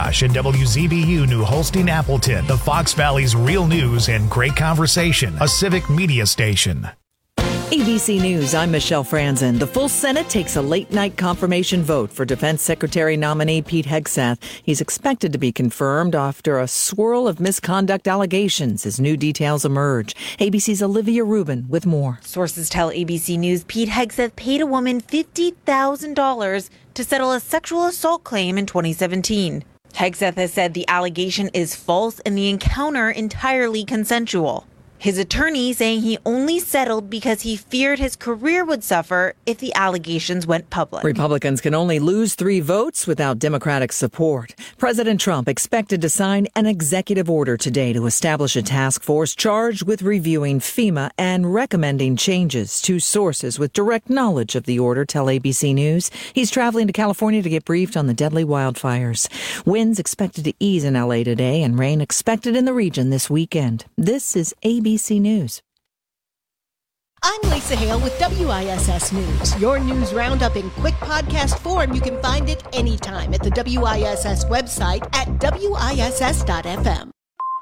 Oshkosh and WZBU New Holstein Appleton, the Fox Valley's real news and great conversation, a civic media station. ABC News, I'm Michelle Franzen. The full Senate takes a late-night confirmation vote for Defense Secretary nominee Pete Hegseth. He's expected to be confirmed after a swirl of misconduct allegations as new details emerge. ABC's Olivia Rubin with more. Sources tell ABC News Pete Hegseth paid a woman $50,000 to settle a sexual assault claim in 2017. Hegseth has said the allegation is false and the encounter entirely consensual. His attorney saying he only settled because he feared his career would suffer if the allegations went public. Republicans can only lose 3 votes without Democratic support. President Trump expected to sign an executive order today to establish a task force charged with reviewing FEMA and recommending changes to sources with direct knowledge of the order, tell ABC News. He's traveling to California to get briefed on the deadly wildfires. Winds expected to ease in LA today and rain expected in the region this weekend. This is ABC News. I'm Lisa Hale with WISS News. Your news roundup in quick podcast form. You can find it anytime at the WISS website at WISS.FM.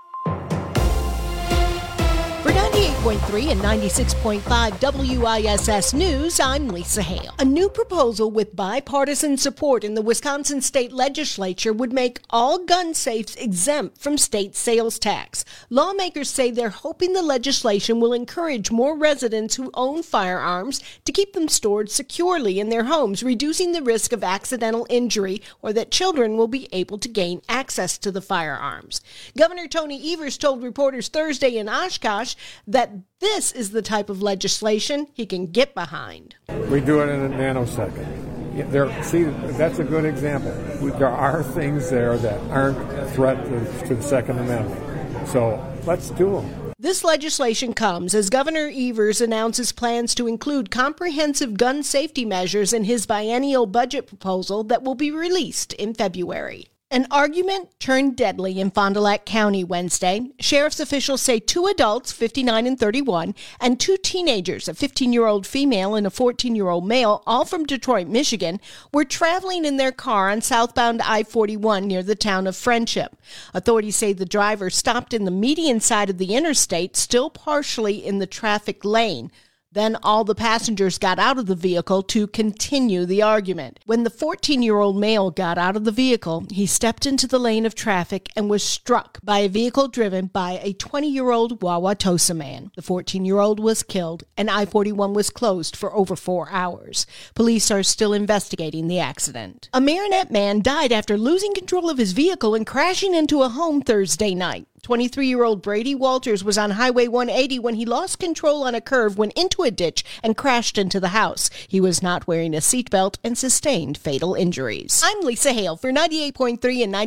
For 98.3 and 96.5 WISS News, I'm Lisa Hale. A new proposal with bipartisan support in the Wisconsin state legislature would make all gun safes exempt from state sales tax. Lawmakers say they're hoping the legislation will encourage more residents who own firearms to keep them stored securely in their homes, reducing the risk of accidental injury or that children will be able to gain access to the firearms. Governor Tony Evers told reporters Thursday in Oshkosh that this is the type of legislation he can get behind. We do it in a nanosecond. See, that's a good example. There are things there that aren't a threat to the Second Amendment. So let's do them. This legislation comes as Governor Evers announces plans to include comprehensive gun safety measures in his biennial budget proposal that will be released in February. An argument turned deadly in Fond du Lac County Wednesday. Sheriff's officials say 2 adults, 59 and 31, and 2 teenagers, a 15-year-old female and a 14-year-old male, all from Detroit, Michigan, were traveling in their car on southbound I-41 near the town of Friendship. Authorities say the driver stopped in the median side of the interstate, still partially in the traffic lane. Then all the passengers got out of the vehicle to continue the argument. When the 14-year-old male got out of the vehicle, he stepped into the lane of traffic and was struck by a vehicle driven by a 20-year-old Wauwatosa man. The 14-year-old was killed, and I-41 was closed for over 4 hours. Police are still investigating the accident. A Marinette man died after losing control of his vehicle and crashing into a home Thursday night. 23-year-old Brady Walters was on Highway 180 when he lost control on a curve, went into a ditch, and crashed into the house. He was not wearing a seatbelt and sustained fatal injuries. I'm Lisa Hale for 98.3 and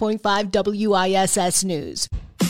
96.5 WISS News.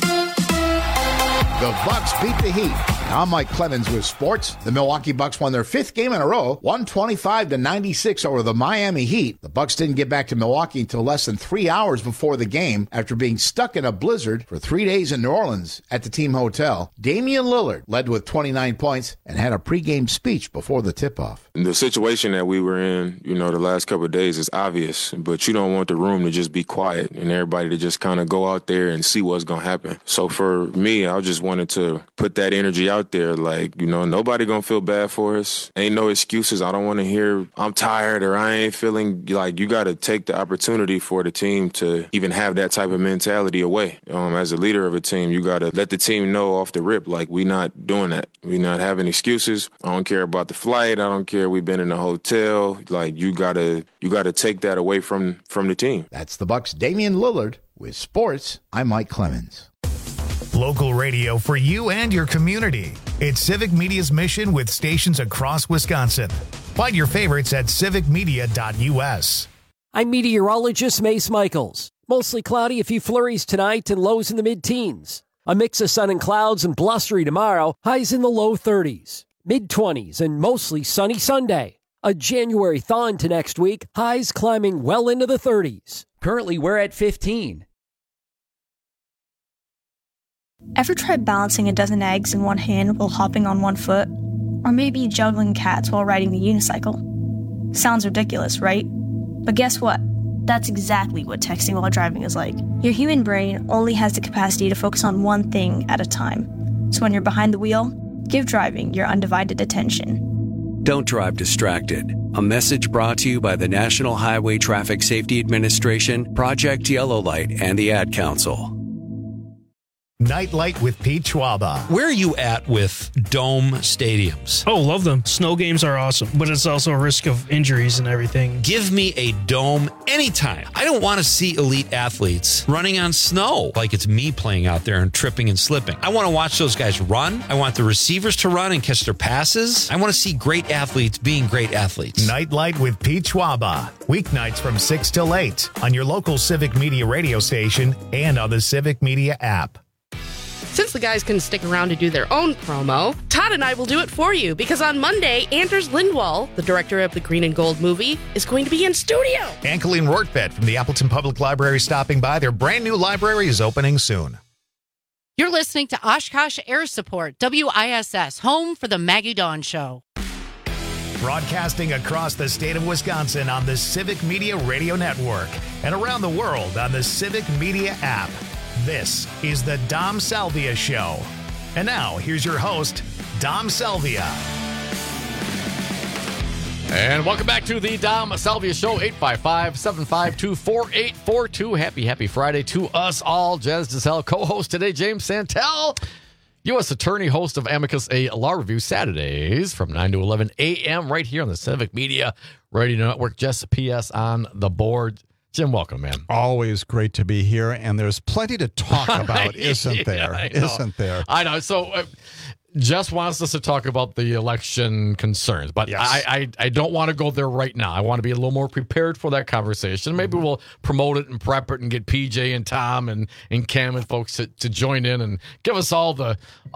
The Bucks beat the Heat. Now I'm Mike Clemens with sports. The Milwaukee Bucks won their 5th game in a row, 125-96 over the Miami Heat. The Bucks didn't get back to Milwaukee until less than 3 hours before the game after being stuck in a blizzard for 3 days in New Orleans at the team hotel. Damian Lillard led with 29 points and had a pregame speech before the tip-off. The situation that we were in, the last couple of days is obvious, but you don't want the room to just be quiet and everybody to just kind of go out there and see what's going to happen. So for me, I just wanted to put that energy out there. Like, nobody going to feel bad for us. Ain't no excuses. I don't want to hear I'm tired or I ain't feeling. Like, you got to take the opportunity for the team to even have that type of mentality away. As a leader of a team, you got to let the team know off the rip, like, we not doing that. We not having excuses. I don't care about the flight. I don't care. We've been in a hotel. Like, you gotta take that away from the team. That's the Bucks' Damian Lillard. With sports, I'm Mike Clemens. Local radio for you and your community. It's Civic Media's mission with stations across Wisconsin. Find your favorites at civicmedia.us. I'm meteorologist Mace Michaels. Mostly cloudy, a few flurries tonight and lows in the mid-teens. A mix of sun and clouds and blustery tomorrow, highs in the low 30s. Mid-20s and mostly sunny Sunday. A January thaw into next week, highs climbing well into the 30s. Currently, we're at 15. Ever tried balancing a dozen eggs in one hand while hopping on one foot? Or maybe juggling cats while riding the unicycle? Sounds ridiculous, right? But guess what? That's exactly what texting while driving is like. Your human brain only has the capacity to focus on one thing at a time. So when you're behind the wheel, give driving your undivided attention. Don't drive distracted. A message brought to you by the National Highway Traffic Safety Administration, Project Yellow Light, and the Ad Council. Nightlight with Pete Schwaba. Where are you at with dome stadiums? Oh, love them. Snow games are awesome, but it's also a risk of injuries and everything. Give me a dome anytime. I don't want to see elite athletes running on snow like it's me playing out there and tripping and slipping. I want to watch those guys run. I want the receivers to run and catch their passes. I want to see great athletes being great athletes. Nightlight with Pete Schwaba. Weeknights from 6 till 8 on your local Civic Media radio station and on the Civic Media app. Since the guys couldn't stick around to do their own promo, Todd and I will do it for you, because on Monday, Anders Lindwall, the director of the Green and Gold movie, is going to be in studio. And Colleen Rortvedt from the Appleton Public Library stopping by. Their brand new library is opening soon. You're listening to Oshkosh Air Support, WISS, home for the Maggie Dawn Show. Broadcasting across the state of Wisconsin on the Civic Media Radio Network and around the world on the Civic Media app. This is the Dom Salvia Show. And now, here's your host, Dom Salvia. And welcome back to the Dom Salvia Show, 855-752-4842. Happy Friday to us all. Jez Giselle, co-host today, James Santel, U.S. Attorney, host of Amicus, a law review, Saturdays from 9 to 11 a.m. right here on the Civic Media Radio Network. Just P.S. on the board. Jim, welcome, man. Always great to be here, and there's plenty to talk about, isn't there? Isn't there? I know. So Jess wants us to talk about the election concerns, but yes. I don't want to go there right now. I want to be a little more prepared for that conversation. Maybe we'll promote it and prep it and get PJ and Tom and Cam and folks to join in and give us all the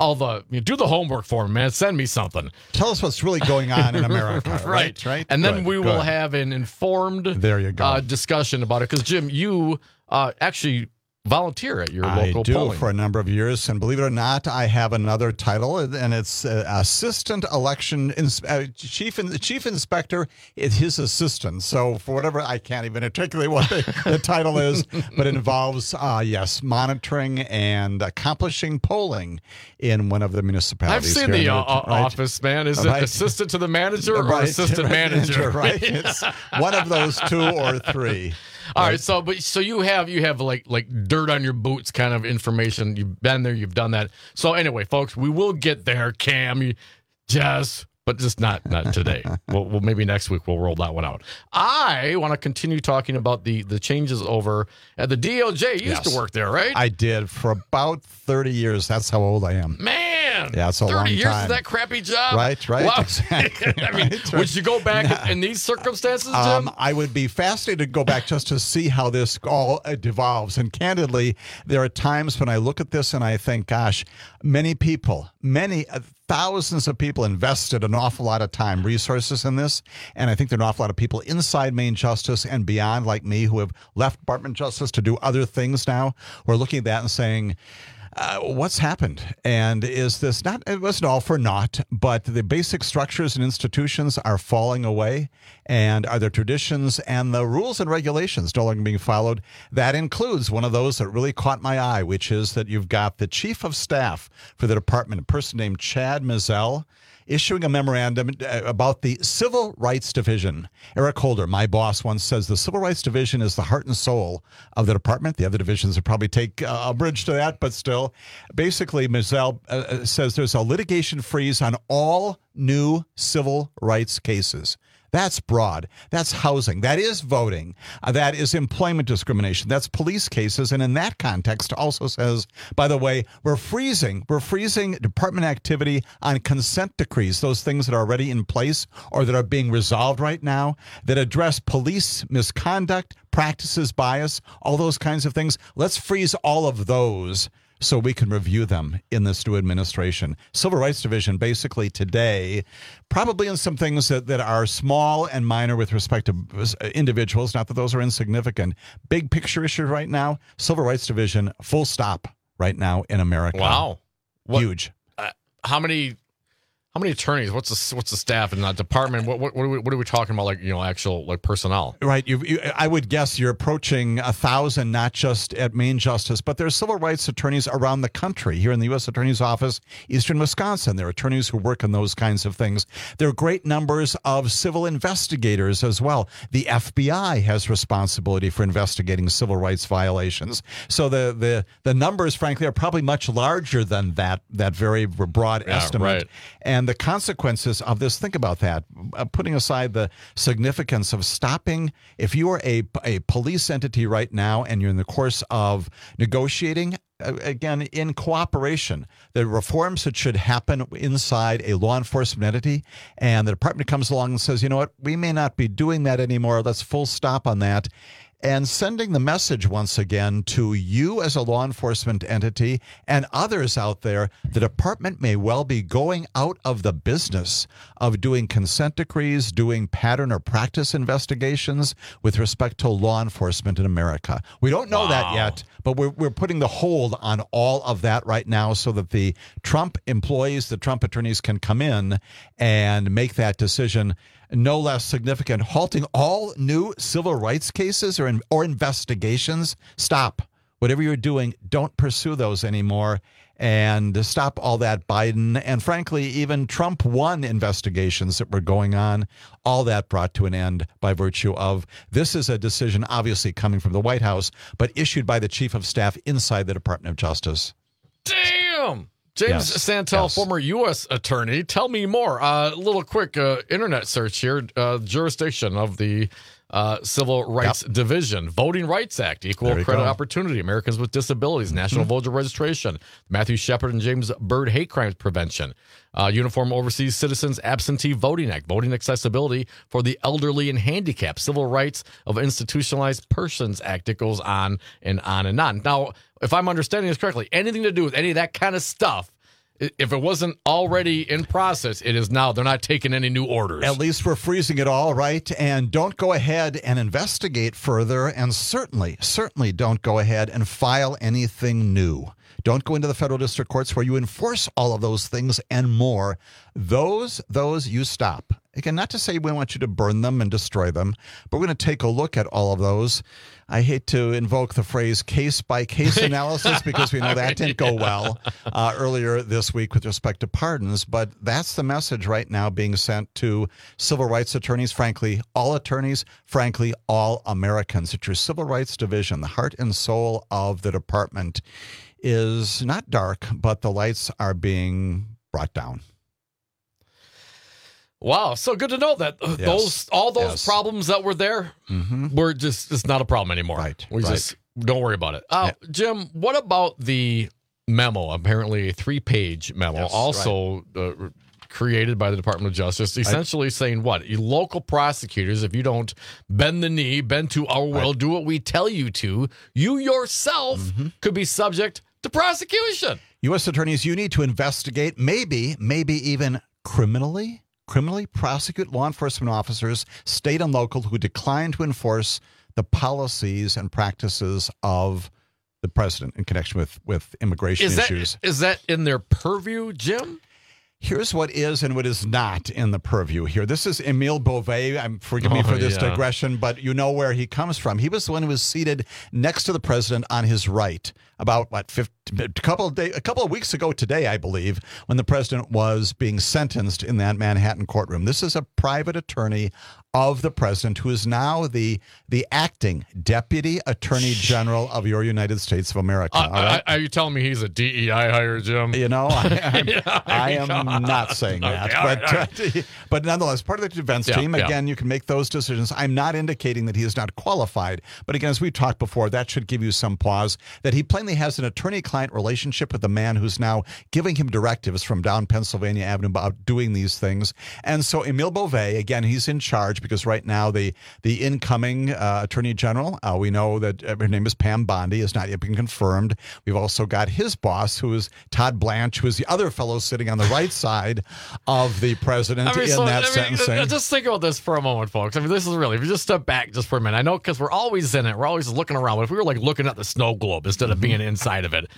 do the homework for me, man. Send me something. Tell us what's really going on in America. right. And then we will have an informed discussion about it. Because, Jim, you actually volunteer at your local polling. I do for a number of years, and believe it or not, I have another title, and it's Assistant Election Chief Inspector. It's his assistant. So for whatever, I can't even articulate what the title is, but it involves, monitoring and accomplishing polling in one of the municipalities. I've seen the office, man. Is it assistant to the manager or assistant manager? Right. It's one of those two or three. All right, so you have like dirt on your boots kind of information. You've been there, you've done that. So anyway, folks, we will get there, Cam, Jess, but just not today. We'll maybe next week we'll roll that one out. I want to continue talking about the changes over at the DOJ. You used to work there, right? I did for about 30 years. That's how old I am. Man. Yeah, it's a long time. 30 years of that crappy job? Right. Wow. Exactly. I mean, would you go back in these circumstances, Jim? I would be fascinated to go back just to see how this all devolves. And candidly, there are times when I look at this and I think, gosh, many thousands of people invested an awful lot of time, resources in this. And I think there are an awful lot of people inside Maine Justice and beyond, like me, who have left Department of Justice to do other things now, who are looking at that and saying, what's happened? And is this it wasn't all for naught, but the basic structures and institutions are falling away, and are there traditions and the rules and regulations no longer being followed? That includes one of those that really caught my eye, which is that you've got the chief of staff for the department, a person named Chad Mizell, issuing a memorandum about the Civil Rights Division. Eric Holder, my boss, once says the Civil Rights Division is the heart and soul of the department. The other divisions would probably take a bridge to that, but still. Basically, Mizell says there's a litigation freeze on all new civil rights cases. That's broad. That's housing. That is voting. That is employment discrimination. That's police cases. And in that context, also says, by the way, we're freezing department activity on consent decrees, those things that are already in place or that are being resolved right now that address police misconduct, practices, bias, all those kinds of things. Let's freeze all of those so we can review them in this new administration. Civil Rights Division basically today, probably in some things that are small and minor with respect to individuals, not that those are insignificant. Big picture issue right now, Civil Rights Division, full stop right now in America. Wow. Huge. How many How many attorneys? What's the staff in that department? What are we talking about? Like, actual like personnel? Right. I would guess you're approaching 1,000, not just at Maine Justice, but there's civil rights attorneys around the country. Here in the U.S. Attorney's Office, Eastern Wisconsin, there are attorneys who work on those kinds of things. There are great numbers of civil investigators as well. The FBI has responsibility for investigating civil rights violations. So the numbers, frankly, are probably much larger than that very broad estimate. Right. And the consequences of this, think about that, putting aside the significance of stopping, if you are a police entity right now and you're in the course of negotiating, again, in cooperation, the reforms that should happen inside a law enforcement entity, and the department comes along and says, you know what, we may not be doing that anymore, let's full stop on that. And sending the message once again to you as a law enforcement entity and others out there, the department may well be going out of the business of doing consent decrees, doing pattern or practice investigations with respect to law enforcement in America. We don't know that yet, but we're putting the hold on all of that right now so that the Trump employees, the Trump attorneys can come in and make that decision. No less significant, halting all new civil rights cases or investigations. Stop. Whatever you're doing, don't pursue those anymore. And stop all that Biden and, frankly, even Trump 1 investigations that were going on. All that brought to an end by virtue of this is a decision obviously coming from the White House, but issued by the chief of staff inside the Department of Justice. Damn! James Santel, former U.S. attorney. Tell me more. A little quick internet search here. Jurisdiction of the Civil Rights Division. Voting Rights Act. Equal Credit Opportunity. Americans with Disabilities. National Voter Registration. Matthew Shepard and James Byrd Hate Crimes Prevention. Uniform Overseas Citizens Absentee Voting Act. Voting Accessibility for the Elderly and Handicapped. Civil Rights of Institutionalized Persons Act. It goes on and on and on. Now, if I'm understanding this correctly, anything to do with any of that kind of stuff, if it wasn't already in process, it is now. They're not taking any new orders. At least we're freezing it all, right? And don't go ahead and investigate further. And certainly don't go ahead and file anything new. Don't go into the federal district courts where you enforce all of those things and more. Those you stop. Again, not to say we want you to burn them and destroy them, but we're going to take a look at all of those. I hate to invoke the phrase case-by-case analysis because we know that didn't go well earlier this week with respect to pardons, but that's the message right now being sent to civil rights attorneys, frankly, all Americans. It's your Civil Rights Division, the heart and soul of the department, is not dark, but the lights are being brought down. Wow, so good to know that all those problems that were there were it's not a problem anymore. Right. We just don't worry about it. Jim, what about the memo? Apparently a 3-page memo, created by the Department of Justice, essentially saying what? You local prosecutors, if you don't bend the knee, bend to our will, do what we tell you to, you yourself could be subject to prosecution. U.S. attorneys, you need to investigate, maybe even criminally prosecute law enforcement officers, state and local, who decline to enforce the policies and practices of the president in connection with immigration issues. Is that in their purview, Jim? Here's what is and what is not in the purview here. This is Emile Beauvais. Forgive me for this digression, but you know where he comes from. He was the one who was seated next to the president on his right about, a couple of weeks ago today, I believe, when the president was being sentenced in that Manhattan courtroom. This is a private attorney of the president who is now the acting deputy attorney general of your United States of America. All right? Are you telling me he's a DEI hire, Jim? You know, I am not saying that. But nonetheless, part of the defense team, again, you can make those decisions. I'm not indicating that he is not qualified. But again, as we talked before, that should give you some pause that he plainly has an attorney-client relationship with the man who's now giving him directives from down Pennsylvania Avenue about doing these things. And so Emile Beauvais, again, he's in charge because right now the incoming attorney general, we know that her name is Pam Bondi, has not yet been confirmed. We've also got his boss, who is Todd Blanche, who is the other fellow sitting on the right side of the president sentencing. Just think about this for a moment, folks. This is really, if you just step back just for a minute, I know because we're always in it, we're always looking around, but if we were like looking at the snow globe instead of being inside of it,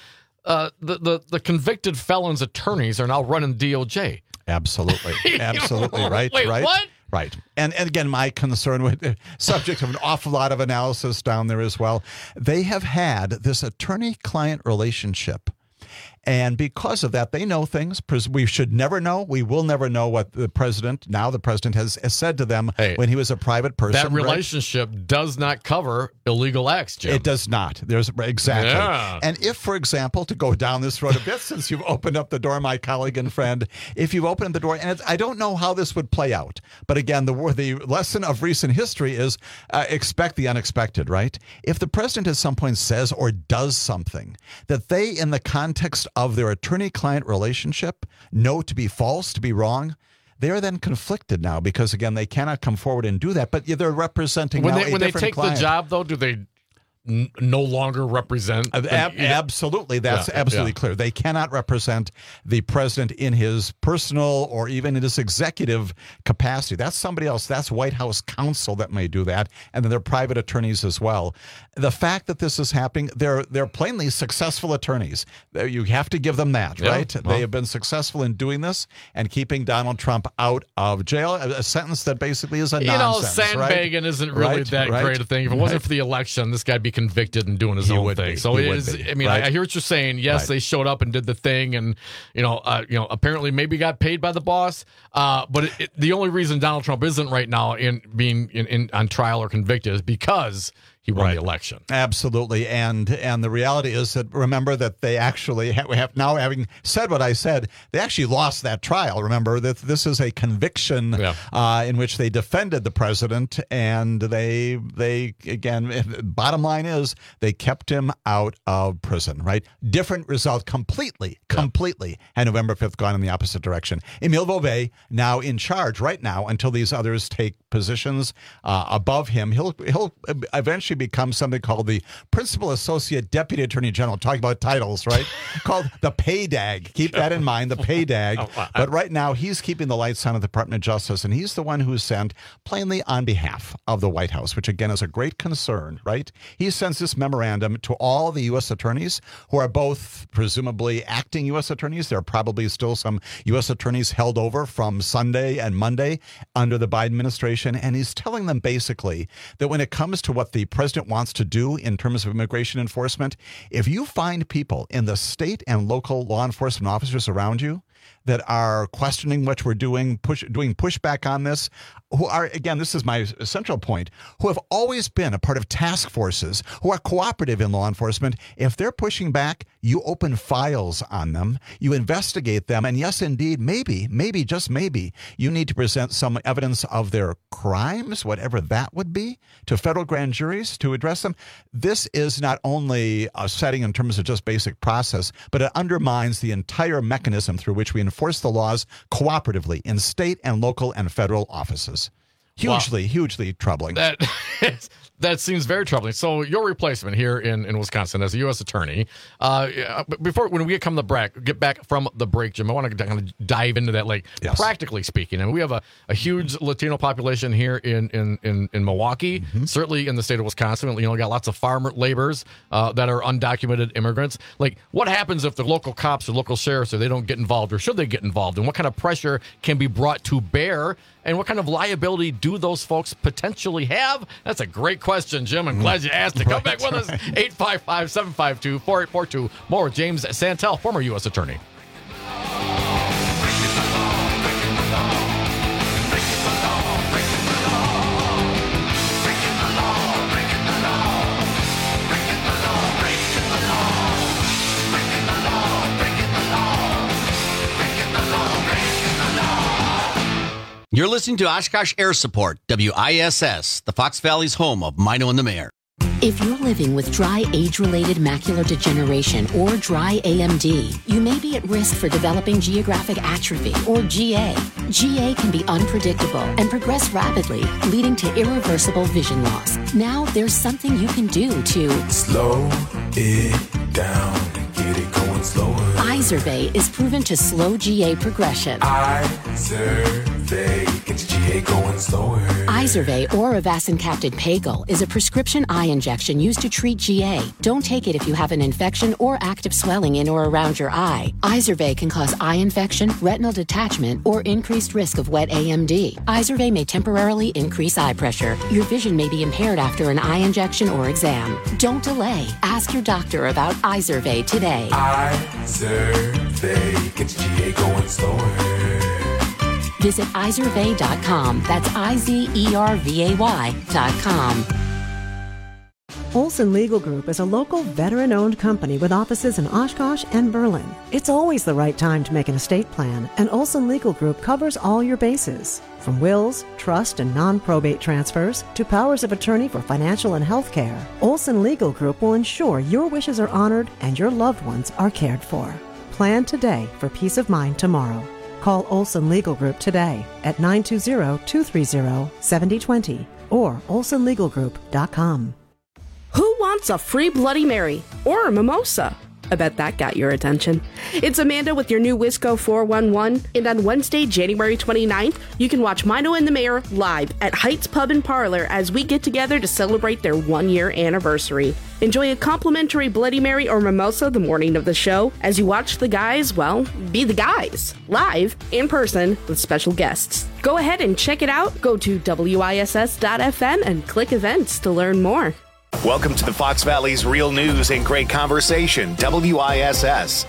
the convicted felons' attorneys are now running DOJ. Absolutely. Absolutely. Right. Wait, right. what? Right. And again, my concern with the subject of an awful lot of analysis down there as well. They have had this attorney-client relationship. And because of that, they know things we should never know. We will never know what the president has said to them when he was a private person. That relationship does not cover illegal acts, Jim. It does not. Exactly. Yeah. And if, for example, to go down this road a bit, since you've opened up the door, my colleague and friend, if you've opened the door, and I don't know how this would play out, but again, the lesson of recent history is expect the unexpected, right? If the president at some point says or does something that they, in the context of their attorney-client relationship, know to be false, to be wrong, they are then conflicted now because, again, they cannot come forward and do that. But they're representing when now they, a when different they take client. the job, though, do they no longer represent? Absolutely. That's absolutely clear. They cannot represent the president in his personal or even in his executive capacity. That's somebody else. That's White House counsel that may do that. And then they're private attorneys as well. The fact that this is happening, they're plainly successful attorneys. You have to give them that, right? Well, they have been successful in doing this and keeping Donald Trump out of jail. A sentence that basically is a nonsense, sandbagging isn't really that great a thing. If it wasn't for the election, this guy'd be convicted and doing his own thing. So it is. I mean, I hear what you're saying. Yes, they showed up and did the thing, and apparently maybe got paid by the boss. But the only reason Donald Trump isn't right now in being on trial or convicted is because he won the election. Absolutely. And the reality is that, remember, that they actually have now, having said what I said, they actually lost that trial. Remember that this is a conviction in which they defended the president, and they again, bottom line is they kept him out of prison, right? Different result completely, had November 5th gone in the opposite direction. Emile Beauvais now in charge right now until these others take positions above him. He'll eventually become something called the Principal Associate Deputy Attorney General. Talking about titles, right? Called the PAYDAG. Keep that in mind, the PAYDAG. But right now, he's keeping the lights on at the Department of Justice, and he's the one who sent plainly on behalf of the White House, which again is a great concern, right? He sends this memorandum to all the U.S. attorneys who are both presumably acting U.S. attorneys. There are probably still some U.S. attorneys held over from Sunday and Monday under the Biden administration, and he's telling them basically that when it comes to what the president wants to do in terms of immigration enforcement, if you find people in the state and local law enforcement officers around you that are questioning what we're doing pushback on this, who are, again, this is my central point, who have always been a part of task forces, who are cooperative in law enforcement, if they're pushing back, you open files on them, you investigate them, and yes, indeed, maybe, just maybe, you need to present some evidence of their crimes, whatever that would be, to federal grand juries to address them. This is not only a setting in terms of just basic process, but it undermines the entire mechanism through which we enforce the laws cooperatively in state and local and federal offices. Hugely troubling. That seems very troubling. So your replacement here in Wisconsin as a U.S. attorney, when we get back from the break, Jim, I want to kind of dive into that, practically speaking. And we have a huge Latino population here in Milwaukee, certainly in the state of Wisconsin. Got lots of farm laborers that are undocumented immigrants. What happens if the local cops or local sheriffs, they don't get involved, or should they get involved? And what kind of pressure can be brought to bear? And what kind of liability do those folks potentially have? That's a great question, Jim. I'm glad you asked it. Come back with us, 855-752-4842. More with James Santel, former U.S. attorney. You're listening to Oshkosh Air Support, WISS, the Fox Valley's home of Mino and the Mayor. If you're living with dry age-related macular degeneration or dry AMD, you may be at risk for developing geographic atrophy or GA. GA can be unpredictable and progress rapidly, leading to irreversible vision loss. Now there's something you can do to slow it down and get it going slower. Izervay is proven to slow GA progression. Izervay. Izervay gets GA going slower. Izervay or Avastin-capted Pagel is a prescription eye injection used to treat GA. Don't take it if you have an infection or active swelling in or around your eye. Izervay can cause eye infection, retinal detachment, or increased risk of wet AMD. Izervay may temporarily increase eye pressure. Your vision may be impaired after an eye injection or exam. Don't delay. Ask your doctor about Izervay today. Izervay gets GA going slower. Visit Izervay.com. That's IZERVAY.com. Olson Legal Group is a local veteran-owned company with offices in Oshkosh and Berlin. It's always the right time to make an estate plan, and Olson Legal Group covers all your bases. From wills, trust, and non-probate transfers to powers of attorney for financial and health care, Olson Legal Group will ensure your wishes are honored and your loved ones are cared for. Plan today for peace of mind tomorrow. Call Olson Legal Group today at 920-230-7020 or olsonlegalgroup.com. Who wants a free Bloody Mary or a mimosa? I bet that got your attention. It's Amanda with your new Wisco 411, and on Wednesday, January 29th, you can watch Mino and the Mayor live at Heights Pub and Parlor as we get together to celebrate their 1-year anniversary. Enjoy a complimentary Bloody Mary or mimosa the morning of the show as you watch the guys, well, be the guys, live, in person, with special guests. Go ahead and check it out. Go to WISS.FM and click events to learn more. Welcome to the Fox Valley's Real News and Great Conversation, WISS.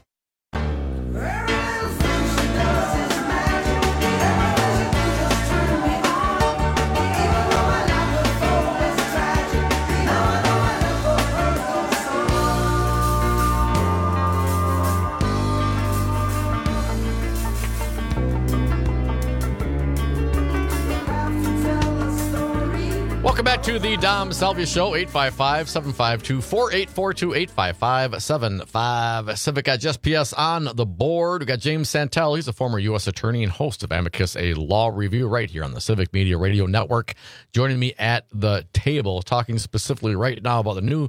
Welcome back to the Dom Salvia Show, 855-752-4842, 855-75 Civic. Got Jess PS on the board. We got James Santel. He's a former U.S. attorney and host of Amicus, a law review right here on the Civic Media Radio Network. Joining me at the table, talking specifically right now about the new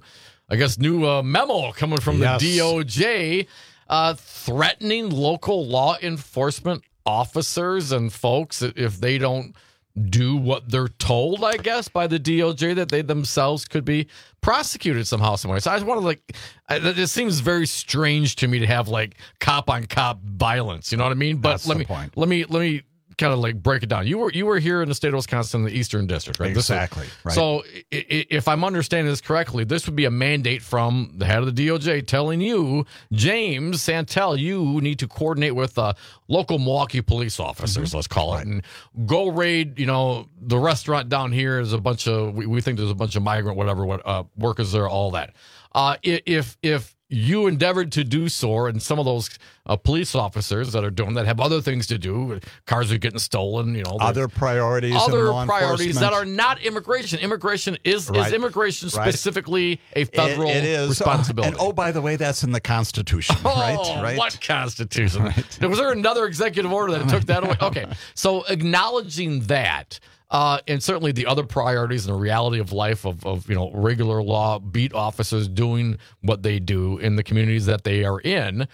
memo coming from the DOJ, threatening local law enforcement officers and folks if they don't do what they're told, I guess, by the DOJ, that they themselves could be prosecuted somehow, somewhere. So I just want to it seems very strange to me to have cop on cop violence. You know what I mean? But That's let the me point. kind of break it down. You were here in the state of Wisconsin, in the Eastern District, right? Exactly. Right. So if I'm understanding this correctly, this would be a mandate from the head of the DOJ telling you, James Santel, you need to coordinate with local Milwaukee police officers, let's call it, and go raid, the restaurant down here is a bunch of, we think there's a bunch of migrant, workers there, all that. If you endeavored to do so, and some of those police officers that are doing that have other things to do, cars are getting stolen, other priorities, that are not immigration. Immigration is immigration specifically a federal responsibility. And by the way, that's in the Constitution, right? What Constitution? Right. Was there another executive order that took that away? Okay, so acknowledging that. And certainly the other priorities and the reality of life of regular law beat officers doing what they do in the communities that they are in.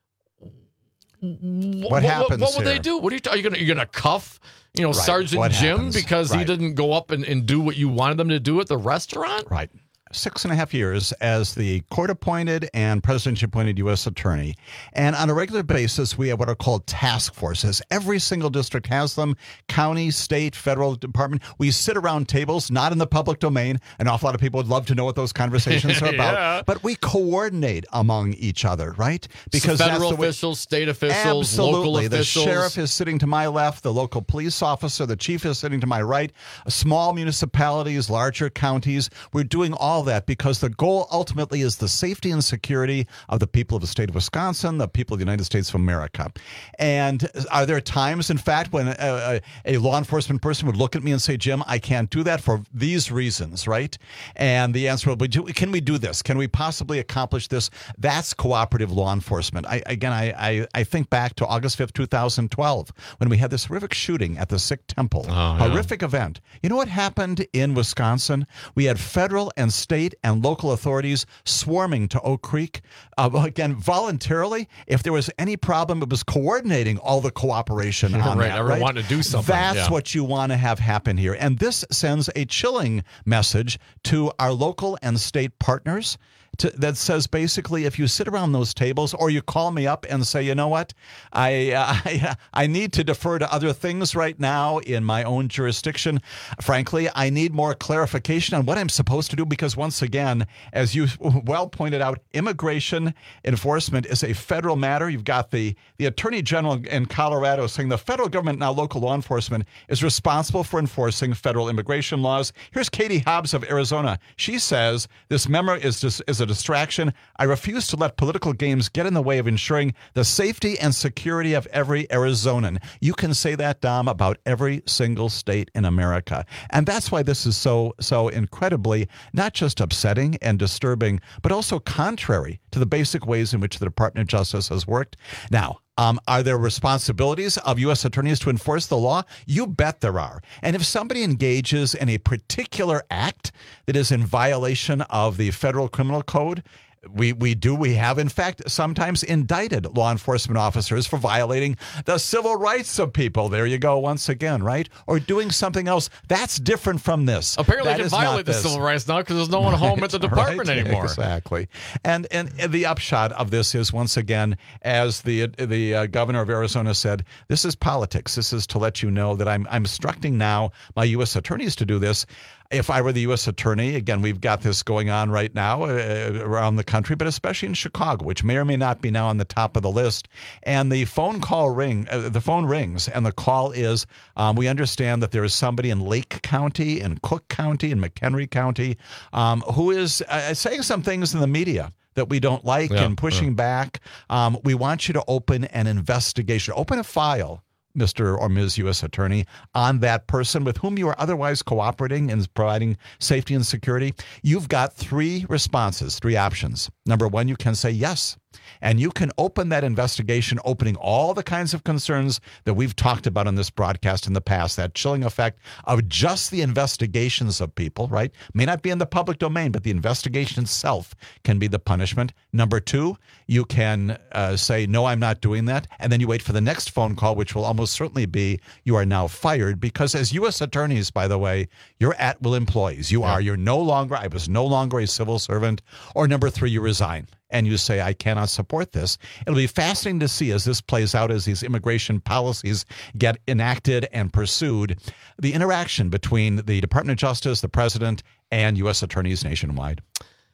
What happens? What would they do? What are you going to cuff? Sergeant Jim because he didn't go up and do what you wanted them to do at the restaurant? Right. 6.5 years as the court-appointed and presidential-appointed U.S. attorney. And on a regular basis, we have what are called task forces. Every single district has them, county, state, federal department. We sit around tables, not in the public domain. An awful lot of people would love to know what those conversations are about. But we coordinate among each other, right? Because so federal officials, state officials, local officials. The sheriff is sitting to my left, the local police officer, the chief is sitting to my right. Small municipalities, larger counties. We're doing all that because the goal ultimately is the safety and security of the people of the state of Wisconsin, the people of the United States of America. And are there times, in fact, when a law enforcement person would look at me and say, Jim, I can't do that for these reasons, right? And the answer will be, can we do this? Can we possibly accomplish this? That's cooperative law enforcement. I think back to August 5th, 2012, when we had this horrific shooting at the Sikh temple. Horrific event. You know what happened in Wisconsin? We had federal and state state and local authorities swarming to Oak Creek, again, voluntarily. If there was any problem, it was coordinating all the cooperation on right, that. Everyone wanted to do something. That's what you want to have happen here. And this sends a chilling message to our local and state partners that says basically, if you sit around those tables or you call me up and say, you know what, I need to defer to other things right now in my own jurisdiction. Frankly, I need more clarification on what I'm supposed to do because, once again, as you well pointed out, immigration enforcement is a federal matter. You've got the Attorney General in Colorado saying the federal government, now local law enforcement, is responsible for enforcing federal immigration laws. Here's Katie Hobbs of Arizona. She says this memo is a distraction. I refuse to let political games get in the way of ensuring the safety and security of every Arizonan. You can say that, Dom, about every single state in America. And that's why this is so incredibly not just upsetting and disturbing, but also contrary to the basic ways in which the Department of Justice has worked. Now, are there responsibilities of U.S. attorneys to enforce the law? You bet there are. And if somebody engages in a particular act that is in violation of the federal criminal code, we have, in fact, sometimes indicted law enforcement officers for violating the civil rights of people. There you go once again, right? Or doing something else. That's different from this. Apparently, they can violate the civil rights now because there's no one home at the department anymore. Exactly. And the upshot of this is, once again, as the governor of Arizona said, this is politics. This is to let you know that I'm instructing now my U.S. attorneys to do this. If I were the U.S. attorney, again, we've got this going on right now around the country, but especially in Chicago, which may or may not be now on the top of the list. And the phone rings, and the call is, we understand that there is somebody in Lake County, in Cook County, in McHenry County, who is saying some things in the media that we don't like and pushing back. We want you to open an investigation, open a file, Mr. or Ms. U.S. Attorney, on that person with whom you are otherwise cooperating and providing safety and security. You've got three responses, three options. Number one, you can say yes. And you can open that investigation, opening all the kinds of concerns that we've talked about on this broadcast in the past, that chilling effect of just the investigations of people, right? May not be in the public domain, but the investigation itself can be the punishment. Number two, you can say, no, I'm not doing that. And then you wait for the next phone call, which will almost certainly be, you are now fired. Because as U.S. attorneys, by the way, you're at-will employees. You're no longer, I was no longer a civil servant. Or number three, you resign. And you say, I cannot support this. It'll be fascinating to see as this plays out, as these immigration policies get enacted and pursued, the interaction between the Department of Justice, the president, and U.S. attorneys nationwide.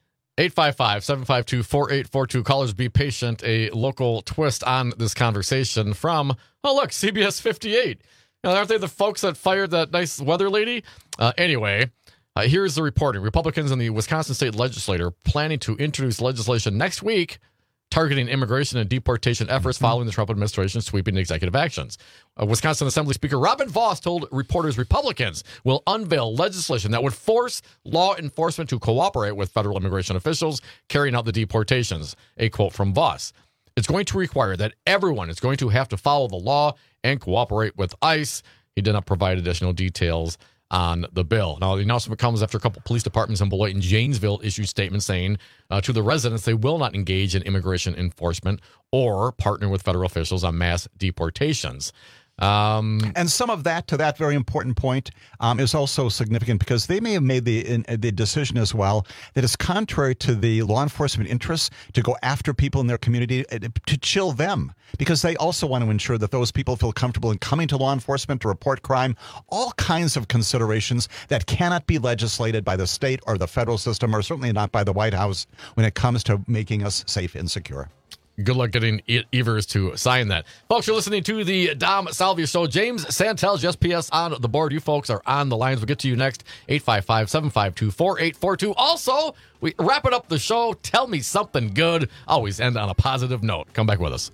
855-752-4842. Callers, be patient. A local twist on this conversation from, oh, look, CBS 58. Aren't they the folks that fired that nice weather lady? Anyway. Here's the reporting. Republicans in the Wisconsin state legislature planning to introduce legislation next week targeting immigration and deportation efforts following the Trump administration's sweeping executive actions. Wisconsin Assembly Speaker Robin Vos told reporters Republicans will unveil legislation that would force law enforcement to cooperate with federal immigration officials carrying out the deportations. A quote from Vos. It's going to require that everyone is going to have to follow the law and cooperate with ICE. He did not provide additional details on the bill. Now, the announcement comes after a couple police departments in Beloit and Janesville issued statements saying to the residents they will not engage in immigration enforcement or partner with federal officials on mass deportations. And some of that, to that very important point, is also significant because they may have made the decision as well that it's contrary to the law enforcement interests to go after people in their community, to chill them, because they also want to ensure that those people feel comfortable in coming to law enforcement to report crime. All kinds of considerations that cannot be legislated by the state or the federal system, or certainly not by the White House when it comes to making us safe and secure. Good luck getting Evers to sign that. Folks, you're listening to the Dom Salvia Show. James Santel, just PS on the board. You folks are on the lines. We'll get to you next. 855-752-4842. Also, we wrapping up the show. Tell me something good. Always end on a positive note. Come back with us.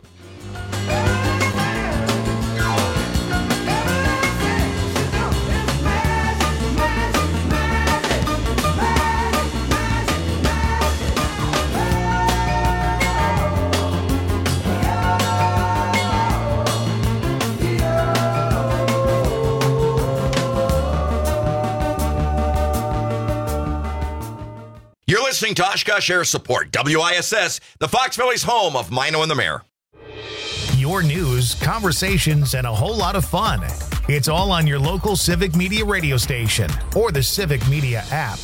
listening to Oshkosh Air Support, WISS, the Fox Valley's home of Mino and the Mayor. Your news, conversations, and a whole lot of fun. It's all on your local Civic Media radio station or the Civic Media app.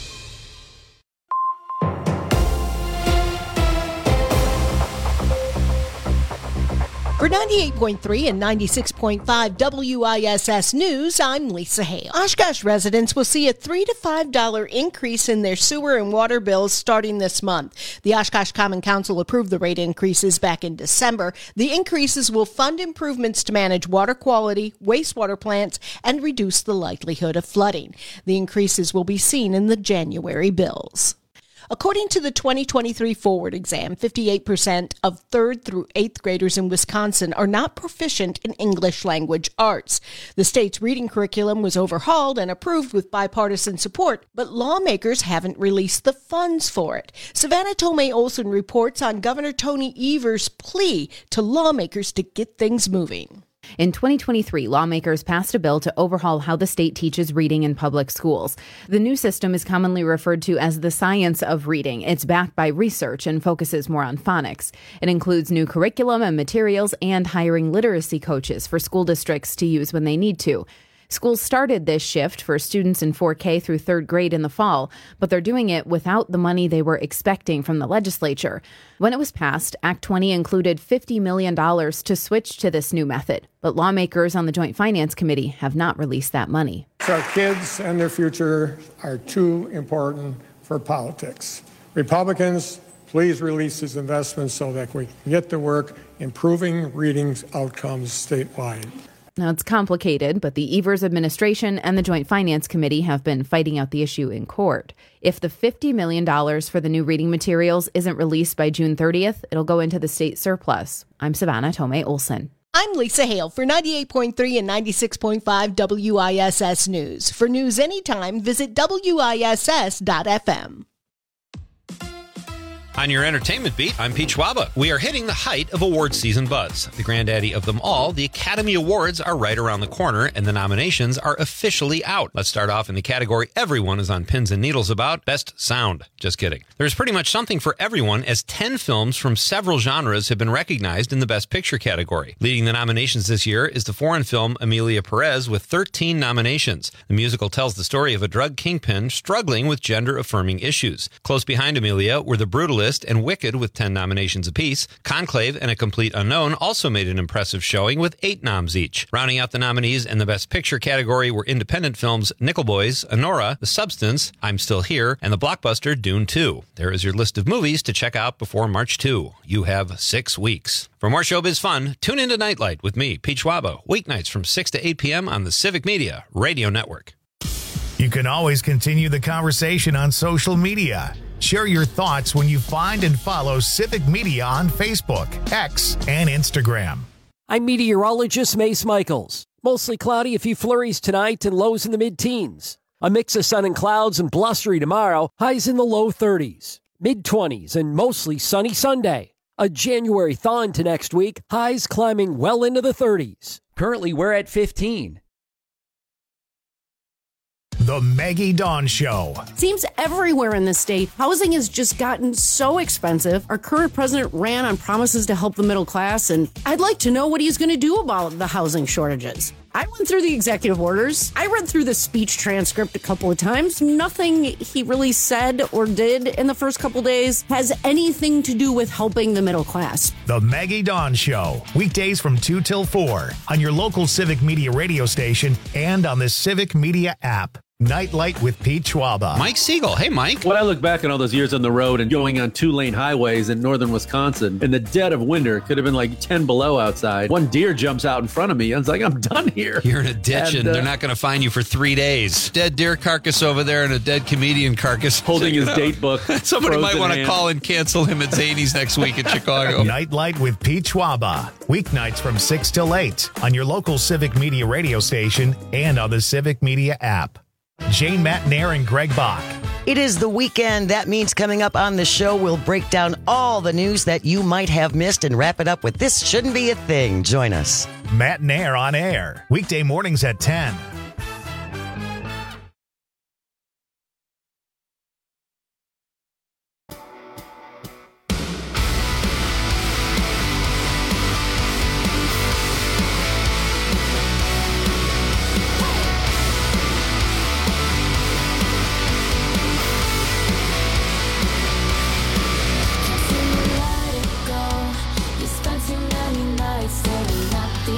For 98.3 and 96.5 WISS News, I'm Lisa Hale. Oshkosh residents will see a $3 to $5 increase in their sewer and water bills starting this month. The Oshkosh Common Council approved the rate increases back in December. The increases will fund improvements to manage water quality, wastewater plants, and reduce the likelihood of flooding. The increases will be seen in the January bills. According to the 2023 Forward exam, 58% of 3rd through 8th graders in Wisconsin are not proficient in English language arts. The state's reading curriculum was overhauled and approved with bipartisan support, but lawmakers haven't released the funds for it. Savannah Tomei Olson reports on Governor Tony Evers' plea to lawmakers to get things moving. In 2023, lawmakers passed a bill to overhaul how the state teaches reading in public schools. The new system is commonly referred to as the science of reading. It's backed by research and focuses more on phonics. It includes new curriculum and materials and hiring literacy coaches for school districts to use when they need to. Schools started this shift for students in 4K through 3rd grade in the fall, but they're doing it without the money they were expecting from the legislature. When it was passed, Act 20 included $50 million to switch to this new method, but lawmakers on the Joint Finance Committee have not released that money. Our kids and their future are too important for politics. Republicans, please release these investments so that we can get to work improving reading outcomes statewide. Now, it's complicated, but the Evers administration and the Joint Finance Committee have been fighting out the issue in court. If the $50 million for the new reading materials isn't released by June 30th, it'll go into the state surplus. I'm Savannah Tomei Olson. I'm Lisa Hale for 98.3 and 96.5 WISS News. For news anytime, visit WISS.FM. On your entertainment beat, I'm Pete Schwaba. We are hitting the height of award season buzz. The granddaddy of them all, the Academy Awards, are right around the corner, and the nominations are officially out. Let's start off in the category everyone is on pins and needles about, Best Sound. Just kidding. There's pretty much something for everyone, as 10 films from several genres have been recognized in the Best Picture category. Leading the nominations this year is the foreign film Emilia Perez with 13 nominations. The musical tells the story of a drug kingpin struggling with gender-affirming issues. Close behind Emilia were The Brutalist and Wicked with 10 nominations apiece. Conclave and A Complete Unknown also made an impressive showing with 8 noms each. Rounding out the nominees in the Best Picture category were independent films Nickel Boys, Anora, The Substance, I'm Still Here, and the blockbuster Dune 2. There is your list of movies to check out before March 2. You have 6 weeks. For more showbiz fun, tune into Nightlight with me, Pete Schwaba, weeknights from 6 to 8 p.m. on the Civic Media Radio Network. You can always continue the conversation on social media. Share your thoughts when you find and follow Civic Media on Facebook, X, and Instagram. I'm meteorologist Mace Michaels. Mostly cloudy, a few flurries tonight and lows in the mid-teens. A mix of sun and clouds and blustery tomorrow, highs in the low 30s. Mid-20s and mostly sunny Sunday. A January thaw into next week, highs climbing well into the 30s. Currently, we're at 15. The Maggie Dawn Show. Seems everywhere in the state, housing has just gotten so expensive. Our current president ran on promises to help the middle class, and I'd like to know what he's going to do about the housing shortages. I went through the executive orders. I read through the speech transcript a couple of times. Nothing he really said or did in the first couple days has anything to do with helping the middle class. The Maggie Dawn Show. Weekdays from 2 till 4 on your local Civic Media radio station and on the Civic Media app. Nightlight with Pete Schwaba. Mike Siegel. Hey, Mike. When I look back on all those years on the road and going on 2-lane highways in northern Wisconsin, in the dead of winter, could have been like 10 below outside. One deer jumps out in front of me. I was like, I'm done here. You're in a ditch and they're not going to find you for 3 days. Dead deer carcass over there and a dead comedian carcass. Holding his date book. Somebody might want to call and cancel him at Zany's next week in Chicago. Nightlight with Pete Schwaba. Weeknights from 6 till 8 on your local Civic Media radio station and on the Civic Media app. Jane Matnair and Greg Bach. It is the weekend. That means coming up on the show, we'll break down all the news that you might have missed and wrap it up with This Shouldn't Be a Thing. Join us. Matnair on air. Weekday mornings at 10.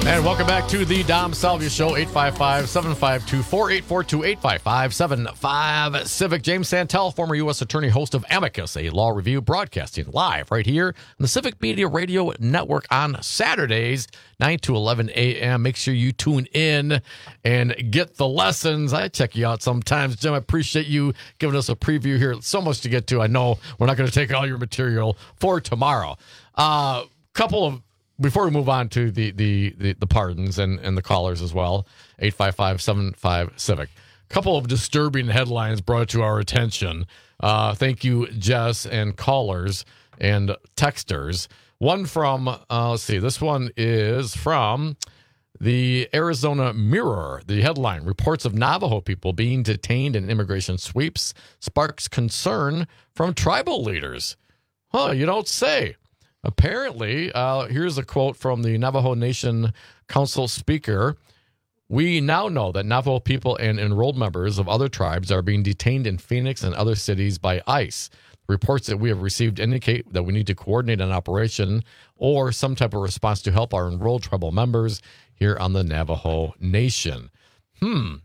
And welcome back to the Dom Salvia Show, 855-752-4842, 855-75 Civic. James Santel, former U.S. Attorney, host of Amicus, a law review, broadcasting live right here on the Civic Media Radio Network on Saturdays, 9 to 11 a.m. Make sure you tune in and get the lessons. I check you out sometimes, Jim. I appreciate you giving us a preview here. So much to get to. I know we're not going to take all your material for tomorrow. Before we move on to the pardons and the callers as well, 855-75-CIVIC. A couple of disturbing headlines brought to our attention. Thank you, Jess, and callers and texters. One from, let's see, this one is from the Arizona Mirror. The headline, reports of Navajo people being detained in immigration sweeps sparks concern from tribal leaders. Huh, you don't say. Apparently, here's a quote from the Navajo Nation Council speaker. We now know that Navajo people and enrolled members of other tribes are being detained in Phoenix and other cities by ICE. Reports that we have received indicate that we need to coordinate an operation or some type of response to help our enrolled tribal members here on the Navajo Nation. And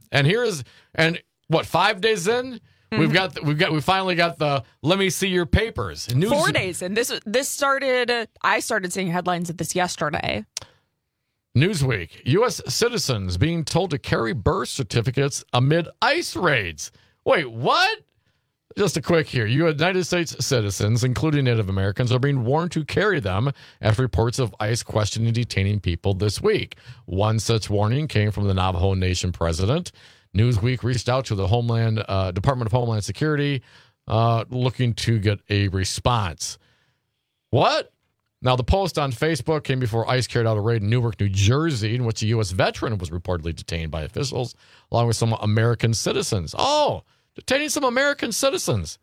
5 days in? We finally got the let me see your papers. 4 days, and this started. I started seeing headlines of this yesterday. Newsweek: U.S. citizens being told to carry birth certificates amid ICE raids. Wait, what? Just a quick here. United States citizens, including Native Americans, are being warned to carry them after reports of ICE questioning and detaining people this week. One such warning came from the Navajo Nation president. Newsweek reached out to the Department of Homeland Security looking to get a response. What? Now, the post on Facebook came before ICE carried out a raid in Newark, New Jersey, in which a U.S. veteran was reportedly detained by officials, along with some American citizens. Oh, detaining some American citizens.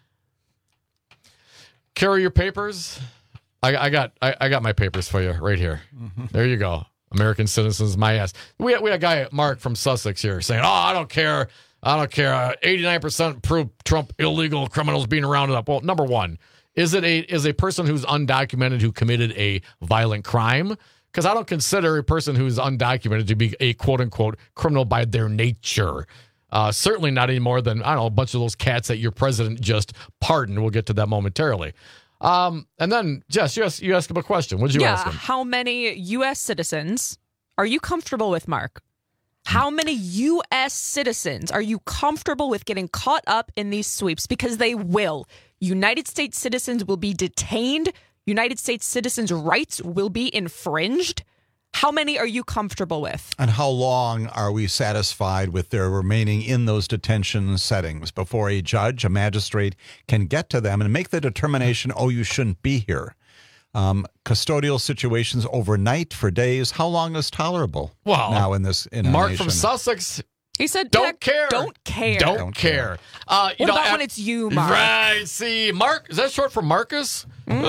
Carry your papers. I got my papers for you right here. Mm-hmm. There you go. American citizens, my ass. We had a guy, Mark from Sussex here, saying, I don't care. 89% prove Trump illegal criminals being rounded up. Well, number one, is a person who's undocumented who committed a violent crime? Because I don't consider a person who's undocumented to be a quote-unquote criminal by their nature. Certainly not any more than, a bunch of those cats that your president just pardoned. We'll get to that momentarily. And then, Jess, you asked him a question. What did you ask him? How many U.S. citizens are you comfortable with, Mark? How many U.S. citizens are you comfortable with getting caught up in these sweeps? Because they will. United States citizens will be detained. United States citizens' rights will be infringed. How many are you comfortable with? And how long are we satisfied with their remaining in those detention settings before a judge, a magistrate, can get to them and make the determination, you shouldn't be here? Custodial situations overnight for days, how long is tolerable now in Mark nation? From Sussex, he said, Don't care. Don't care. Don't care. What about when it's you, Mark? Right. See, Mark, is that short for Marcus? Come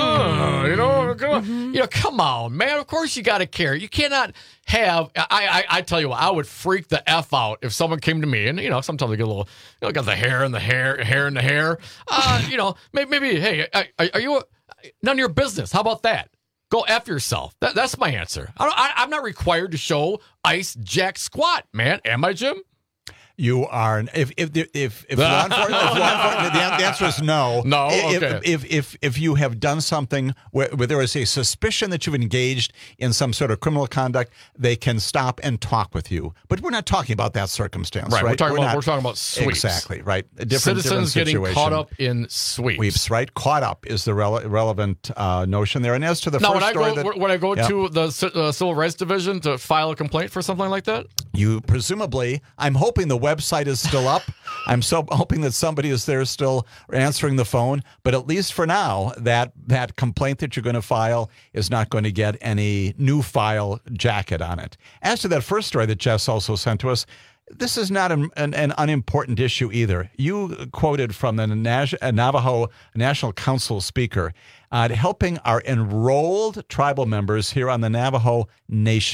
on, man. Of course you got to care. You cannot have, I tell you what, I would freak the F out if someone came to me and, sometimes they get a little, got the hair in the hair. Maybe, hey, are you, none of your business. How about that? Go F yourself. That's my answer. I'm not required to show ICE jack squat, man. Am I, Jim? You are. If law enforcement, the answer is no. No. Okay. If you have done something where there is a suspicion that you've engaged in some sort of criminal conduct, they can stop and talk with you. But we're not talking about that circumstance, right? We're talking about sweeps. Exactly. Right. Citizens getting caught up in sweeps. Right. Caught up is the relevant notion there. And as to the first story, when I go to the Civil Rights Division to file a complaint for something like that, you presumably, I'm hoping the website is still up. I'm so hoping that somebody is there still answering the phone. But at least for now, that complaint that you're going to file is not going to get any new file jacket on it. As to that first story that Jess also sent to us, this is not an unimportant issue either. You quoted from the Navajo National Council speaker helping our enrolled tribal members here on the Navajo Nation.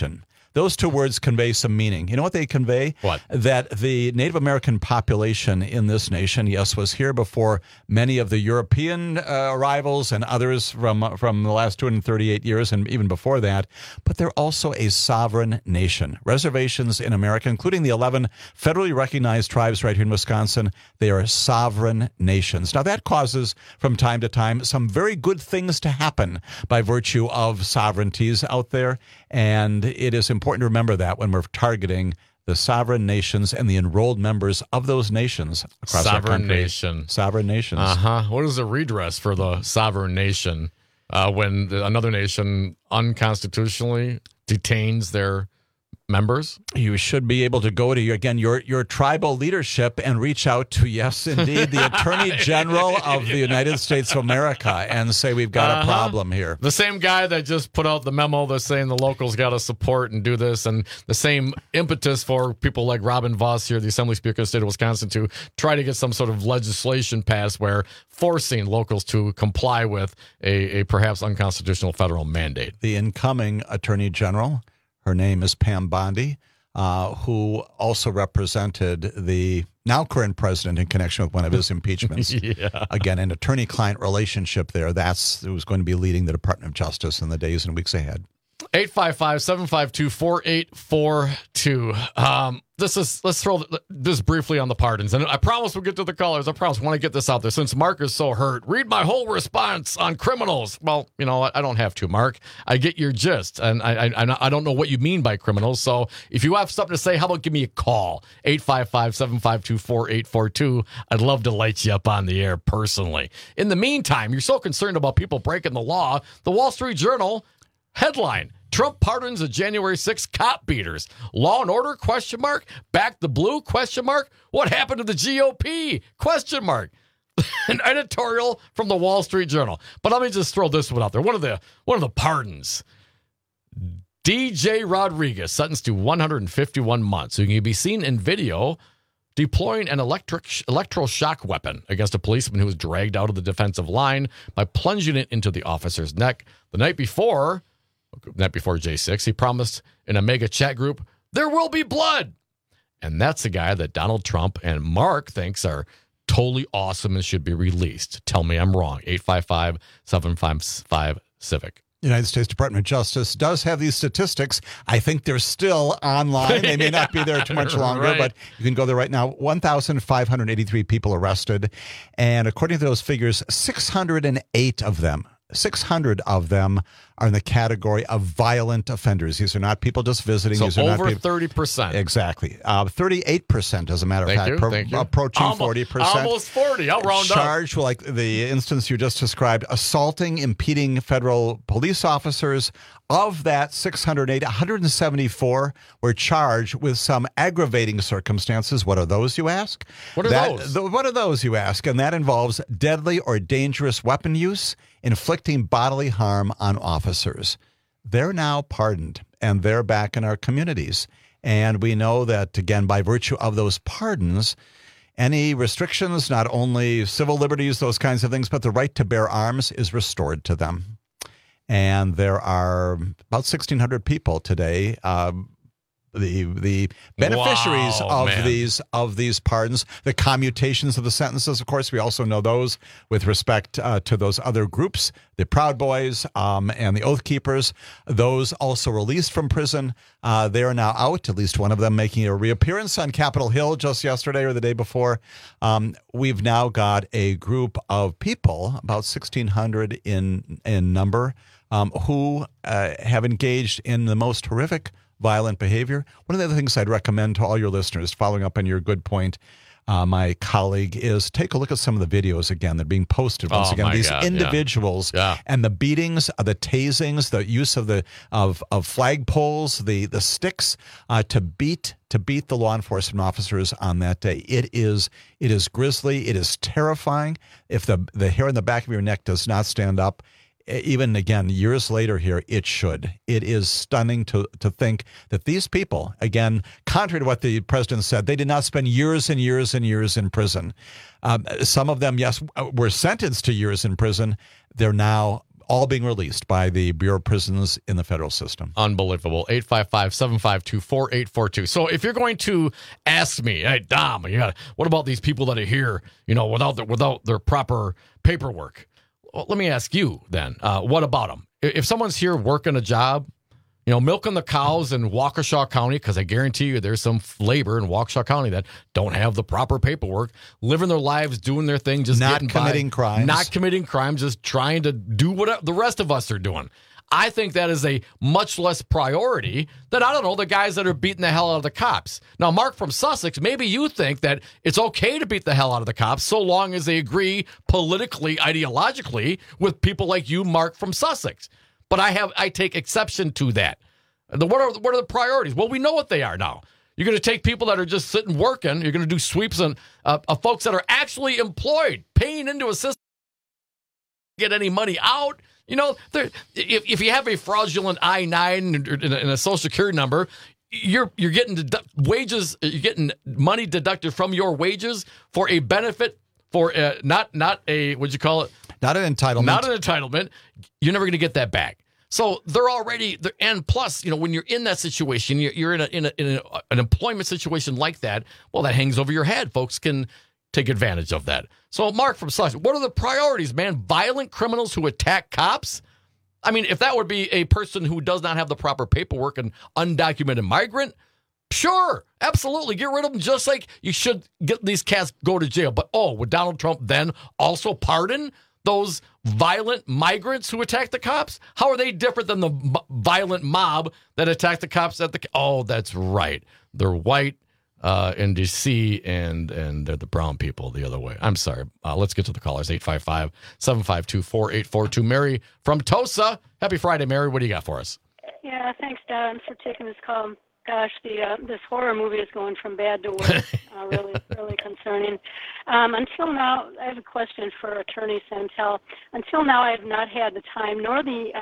those two words convey some meaning. You know what they convey? What? That the Native American population in this nation, yes, was here before many of the European arrivals and others from the last 238 years and even before that, but they're also a sovereign nation. Reservations in America, including the 11 federally recognized tribes right here in Wisconsin, they are sovereign nations. Now, that causes, from time to time, some very good things to happen by virtue of sovereignties out there, and it is important to remember that when we're targeting the sovereign nations and the enrolled members of those nations across our country. Sovereign nations. What is the redress for the sovereign nation when another nation unconstitutionally detains their members? You should be able to go to your tribal leadership and reach out to, yes, indeed, the Attorney General of the United States of America and say, we've got a problem here. The same guy that just put out the memo that's saying the locals got to support and do this, and the same impetus for people like Robin Voss here, the Assembly Speaker of the state of Wisconsin, to try to get some sort of legislation passed where forcing locals to comply with a perhaps unconstitutional federal mandate. The incoming Attorney General, her name is Pam Bondi, who also represented the now current president in connection with one of his impeachments. Again, an attorney-client relationship there. That's who's going to be leading the Department of Justice in the days and weeks ahead. 855-752-4842. Let's throw this briefly on the pardons. And I promise we'll get to the callers. I promise. I want to get this out there. Since Mark is so hurt, read my whole response on criminals. Well, you know what? I don't have to, Mark. I get your gist. And I don't know what you mean by criminals. So if you have something to say, how about give me a call? 855-752-4842. I'd love to light you up on the air personally. In the meantime, you're so concerned about people breaking the law. The Wall Street Journal headline: Trump pardons the January 6th cop beaters. Law and order? ? Back the blue ? What happened to the GOP ? An editorial from the Wall Street Journal. But let me just throw this one out there. One of the pardons. DJ Rodriguez sentenced to 151 months. So he can be seen in video deploying an electroshock weapon against a policeman who was dragged out of the defensive line by plunging it into the officer's neck. The night before J6, he promised in a mega chat group, there will be blood. And that's the guy that Donald Trump and Mark thinks are totally awesome and should be released. Tell me I'm wrong. 855-755-CIVIC. The United States Department of Justice does have these statistics. I think they're still online. They may not be there too much longer, Right. But you can go there right now. 1,583 people arrested. And according to those figures, 600 of them are in the category of violent offenders. These are not people just visiting. So These are over not people, 30%. Exactly. 38%, as a matter of fact, approaching 40%. Almost 40. I'll round charged with, like the instance you just described, assaulting, impeding federal police officers. Of that 608, 174 were charged with some aggravating circumstances. What are those, you ask? What are those? What are those, you ask? And that involves deadly or dangerous weapon use, inflicting bodily harm on officers. They're now pardoned, and they're back in our communities. And we know that, again, by virtue of those pardons, any restrictions, not only civil liberties, those kinds of things, but the right to bear arms is restored to them. And there are about 1,600 people today, the beneficiaries of these pardons, the commutations of the sentences. Of course, we also know those with respect to those other groups, the Proud Boys and the Oath Keepers. Those also released from prison. They are now out, at least one of them making a reappearance on Capitol Hill just yesterday or the day before. We've now got a group of people, about 1,600 in number, who have engaged in the most horrific violent behavior. One of the other things I'd recommend to all your listeners, following up on your good point, my colleague, is take a look at some of the videos again that are being posted once again. These individuals and the beatings, the tasings, the use of of flagpoles, the sticks to beat the law enforcement officers on that day. It is grisly. It is terrifying. If the hair on the back of your neck does not stand up, even again, years later here, it should. It is stunning to think that these people, again, contrary to what the president said, they did not spend years and years and years in prison. Some of them, yes, were sentenced to years in prison. They're now all being released by the Bureau of Prisons in the federal system. Unbelievable. 855-752-4842. So if you're going to ask me, hey, Dom, what about these people that are here, without their proper paperwork? Well, let me ask you then, what about them? If someone's here working a job, milking the cows in Waukesha County, because I guarantee you there's some labor in Waukesha County that don't have the proper paperwork, living their lives, doing their thing, just not committing crimes, just trying to do what the rest of us are doing. I think that is a much less priority than, the guys that are beating the hell out of the cops. Now, Mark from Sussex, maybe you think that it's okay to beat the hell out of the cops so long as they agree politically, ideologically with people like you, Mark from Sussex. But I take exception to that. What are the priorities? Well, we know what they are now. You're going to take people that are just sitting working. You're going to do sweeps on folks that are actually employed, paying into a system to get any money out. If you have a fraudulent I-9 and a Social Security number, you're getting wages. You're getting money deducted from your wages for a benefit for not a what'd you call it? Not an entitlement. Not an entitlement. You're never going to get that back. So they're already, and plus, when you're in that situation, you're in an employment situation like that. Well, that hangs over your head. Folks can take advantage of that. So, Mark from Sussex, what are the priorities, man? Violent criminals who attack cops? I mean, if that would be a person who does not have the proper paperwork, an undocumented migrant, sure, absolutely, get rid of them. Just like you should get these cats go to jail. But would Donald Trump then also pardon those violent migrants who attack the cops? How are they different than the violent mob that attacked the cops at the... Oh, that's right. They're white in D.C. and they're the brown people the other way. I'm sorry. Let's get to the callers. 855-752-4842. Mary from Tosa. Happy Friday, Mary. What do you got for us? Yeah, thanks, Don, for taking this call. Gosh, this horror movie is going from bad to worse. Really, really concerning. Until now, I have a question for Attorney Santel. Until now, I have not had the time nor the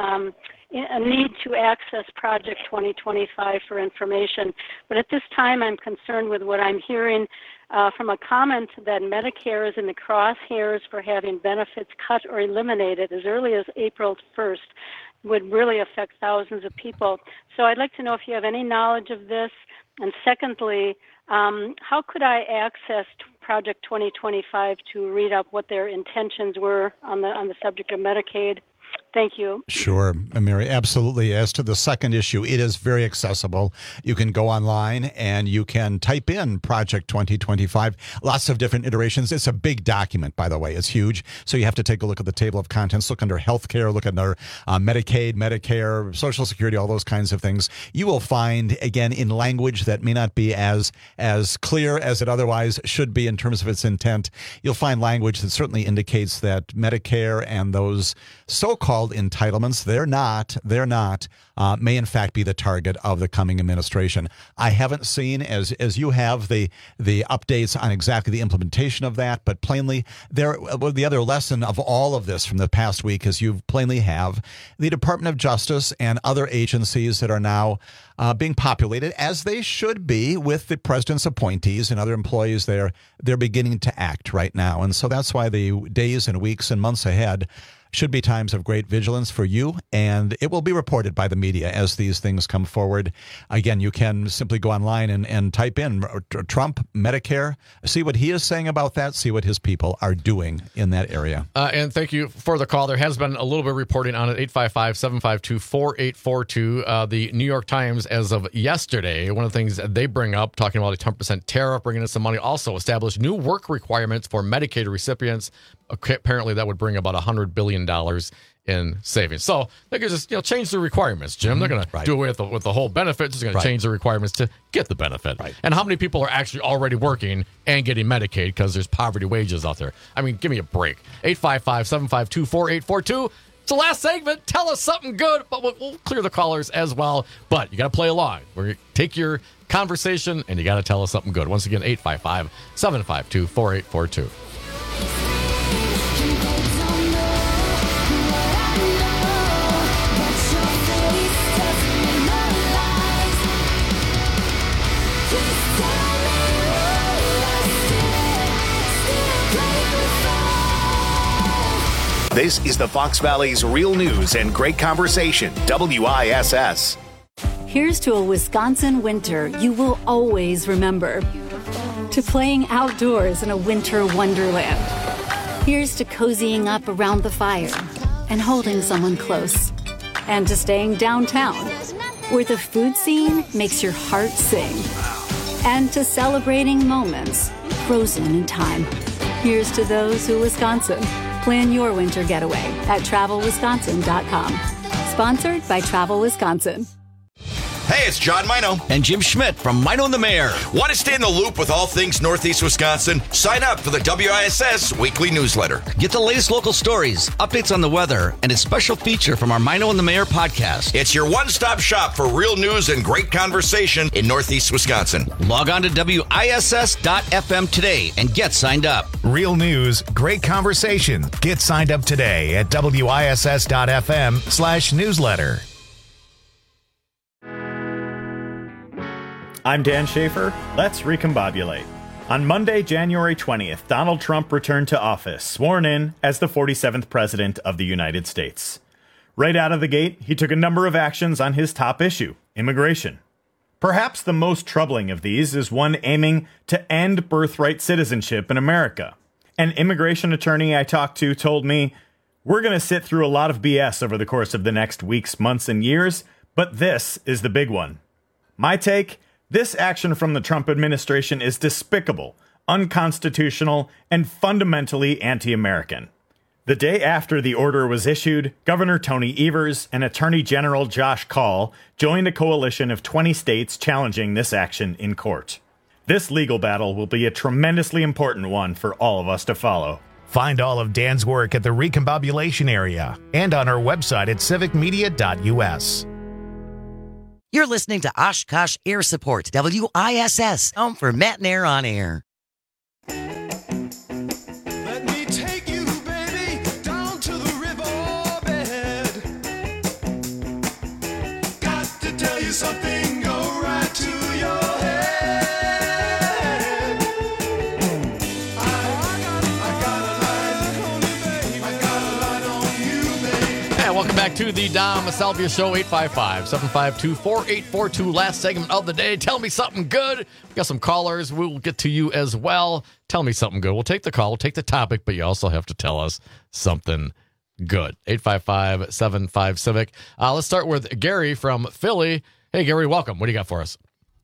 a need to access Project 2025 for information. But at this time, I'm concerned with what I'm hearing from a comment that Medicare is in the crosshairs for having benefits cut or eliminated as early as April 1st. Would really affect thousands of people. So I'd like to know if you have any knowledge of this. And secondly, how could I access Project 2025 to read up what their intentions were on the subject of Medicaid? Thank you. Sure, Mary, absolutely. As to the second issue, it is very accessible. You can go online and you can type in Project 2025, lots of different iterations. It's a big document, by the way. It's huge. So you have to take a look at the table of contents, look under healthcare, look under Medicaid, Medicare, Social Security, all those kinds of things. You will find, again, in language that may not be as clear as it otherwise should be in terms of its intent, you'll find language that certainly indicates that Medicare and those so-called entitlements, they're not, may in fact be the target of the coming administration. I haven't seen, as you have, the updates on exactly the implementation of that, but plainly, the other lesson of all of this from the past week is you plainly have the Department of Justice and other agencies that are now being populated, as they should be, with the president's appointees and other employees there. They're beginning to act right now. And so that's why the days and weeks and months ahead should be times of great vigilance for you, and it will be reported by the media as these things come forward. Again, you can simply go online and type in Trump, Medicare, see what he is saying about that, see what his people are doing in that area. And thank you for the call. There has been a little bit of reporting on it, 855-752-4842. The New York Times, as of yesterday, one of the things that they bring up, talking about a 10% tariff, bringing in some money, also established new work requirements for Medicaid recipients. Apparently, that would bring about $100 billion in savings. So they could just change the requirements, Jim. They're going to do away with the whole benefit. Just going to change the requirements to get the benefit. Right. And how many people are actually already working and getting Medicaid because there's poverty wages out there? I mean, give me a break. 855-752-4842. It's the last segment. Tell us something good, but we'll clear the callers as well. But you got to play along. We're going to take your conversation, and you got to tell us something good. Once again, 855-752-4842. This is the Fox Valley's Real News and Great Conversation, WISS. Here's to a Wisconsin winter you will always remember. To playing outdoors in a winter wonderland. Here's to cozying up around the fire and holding someone close. And to staying downtown, where the food scene makes your heart sing. And to celebrating moments frozen in time. Here's to those who Wisconsin. Plan your winter getaway at TravelWisconsin.com. Sponsored by Travel Wisconsin. Hey, it's John Mino. And Jim Schmidt from Mino and the Mayor. Want to stay in the loop with all things Northeast Wisconsin? Sign up for the WISS weekly newsletter. Get the latest local stories, updates on the weather, and a special feature from our Mino and the Mayor podcast. It's your one-stop shop for real news and great conversation in Northeast Wisconsin. Log on to WISS.FM today and get signed up. Real news, great conversation. Get signed up today at WISS.FM/newsletter. I'm Dan Schaefer. Let's recombobulate. On Monday, January 20th, Donald Trump returned to office, sworn in as the 47th President of the United States. Right out of the gate, he took a number of actions on his top issue, immigration. Perhaps the most troubling of these is one aiming to end birthright citizenship in America. An immigration attorney I talked to told me, "We're going to sit through a lot of BS over the course of the next weeks, months, and years, but this is the big one." My take? This action from the Trump administration is despicable, unconstitutional, and fundamentally anti-American. The day after the order was issued, Governor Tony Evers and Attorney General Josh Kaul joined a coalition of 20 states challenging this action in court. This legal battle will be a tremendously important one for all of us to follow. Find all of Dan's work at the Recombobulation Area and on our website at civicmedia.us. You're listening to Oshkosh Air Support, WISS, home for Matt and Air on Air. Let me take you, baby, down to the riverbed. Got to tell you something, go right to your head. I got a light on you, babe. I got a light on you, babe. Hey, welcome back to the Dom Salvia Show, 855-752-4842. Last segment of the day. Tell me something good. We got some callers. We'll get to you as well. Tell me something good. We'll take the call. We'll take the topic, but you also have to tell us something good. 855-75-CIVIC. Let's start with Gary from Philly. Hey, Gary, welcome. What do you got for us?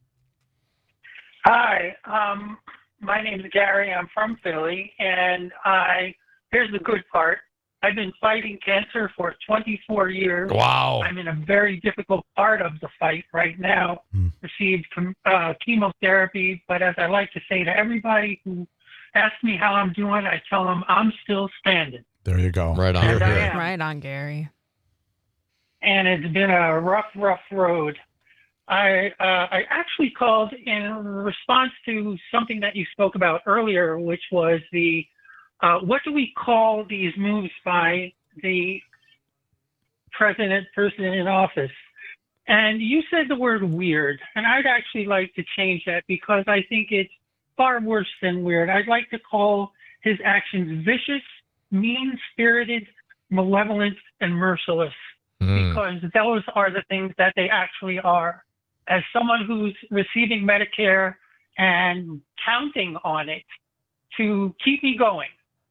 Hi, my name is Gary. I'm from Philly, and here's the good part. I've been fighting cancer for 24 years. Wow. I'm in a very difficult part of the fight right now. Received chemotherapy, but as I like to say to everybody who asks me how I'm doing, I tell them I'm still standing. There you go. Right on. Right on, Gary. And it's been a rough road. I actually called in response to something that you spoke about earlier, which was the what do we call these moves by the person in office? And you said the word weird, and I'd actually like to change that because I think it's far worse than weird. I'd like to call his actions vicious, mean-spirited, malevolent, and merciless, because those are the things that they actually are. As someone who's receiving Medicare and counting on it to keep me going,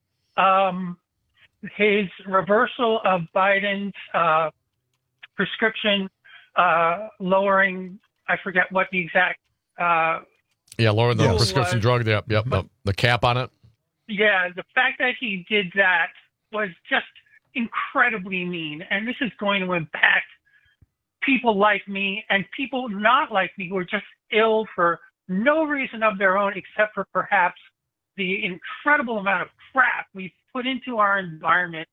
his reversal of Biden's prescription, lowering, I forget what the exact lowering the prescription drug. Yep, the cap on it. Yeah, the fact that he did that was just incredibly mean, and this is going to impact people like me and people not like me who are just ill for no reason of their own except for perhaps the incredible amount of crap we've put into our environment.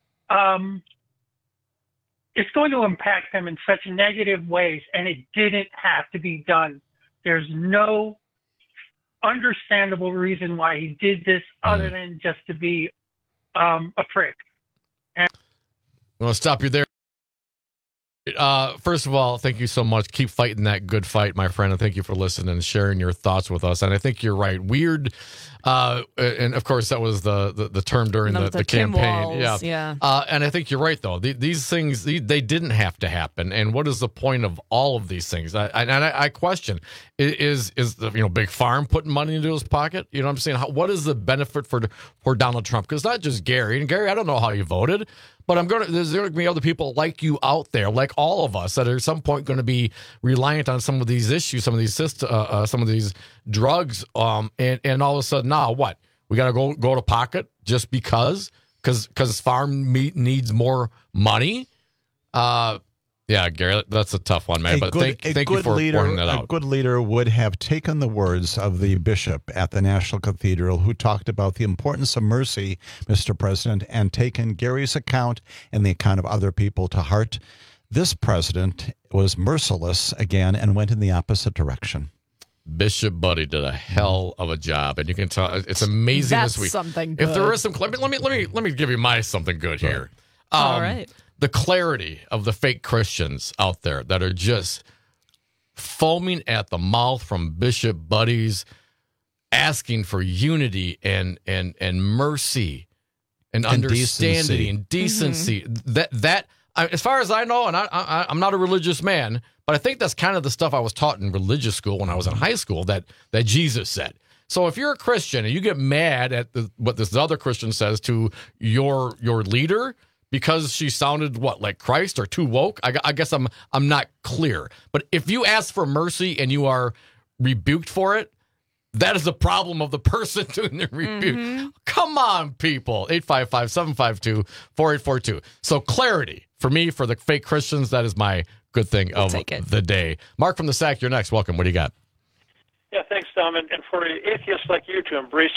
It's going to impact them in such negative ways, and it didn't have to be done. There's no understandable reason why he did this other than just to be a prick. And I'm going to stop you there. First of all, thank you so much. Keep fighting that good fight, my friend, and thank you for listening and sharing your thoughts with us. And I think you're right. Weird, and of course that was the term during the campaign. Walls, yeah. And I think you're right, though. These things they didn't have to happen. And what is the point of all of these things? I question: is the Big Farm putting money into his pocket? You know what I'm saying? What is the benefit for Donald Trump? Because not just Gary. And Gary, I don't know how you voted. But there's going to be other people like you out there, like all of us, that are at some point going to be reliant on some of these issues, some of these drugs, and all of a sudden, now what? We got to go to pocket just because farm meat needs more money. Yeah, Gary, that's a tough one, man. But thank you for pointing that out. A good leader would have taken the words of the bishop at the National Cathedral who talked about the importance of mercy, Mr. President, and taken Gary's account and the account of other people to heart. This president was merciless again and went in the opposite direction. Bishop Buddy did a hell of a job, and you can tell it's amazing That's this week. Something good. If there is some, let me give you my something good here. All right. The clarity of the fake Christians out there that are just foaming at the mouth from Bishop Buddies, asking for unity and mercy and understanding and decency. Mm-hmm. That as far as I know, and I'm not a religious man, but I think that's kind of the stuff I was taught in religious school when I was in high school that Jesus said. So if you're a Christian and you get mad at what this other Christian says to your leader, because she sounded like Christ or too woke, I guess I'm not clear. But if you ask for mercy and you are rebuked for it, that is the problem of the person doing the rebuke. Mm-hmm. Come on, people. 855-752-4842. So clarity for me, for the fake Christians, that is my good thing of the day. Mark from the SAC, you're next. Welcome. What do you got? Yeah, thanks, Tom. And for atheists like you to embrace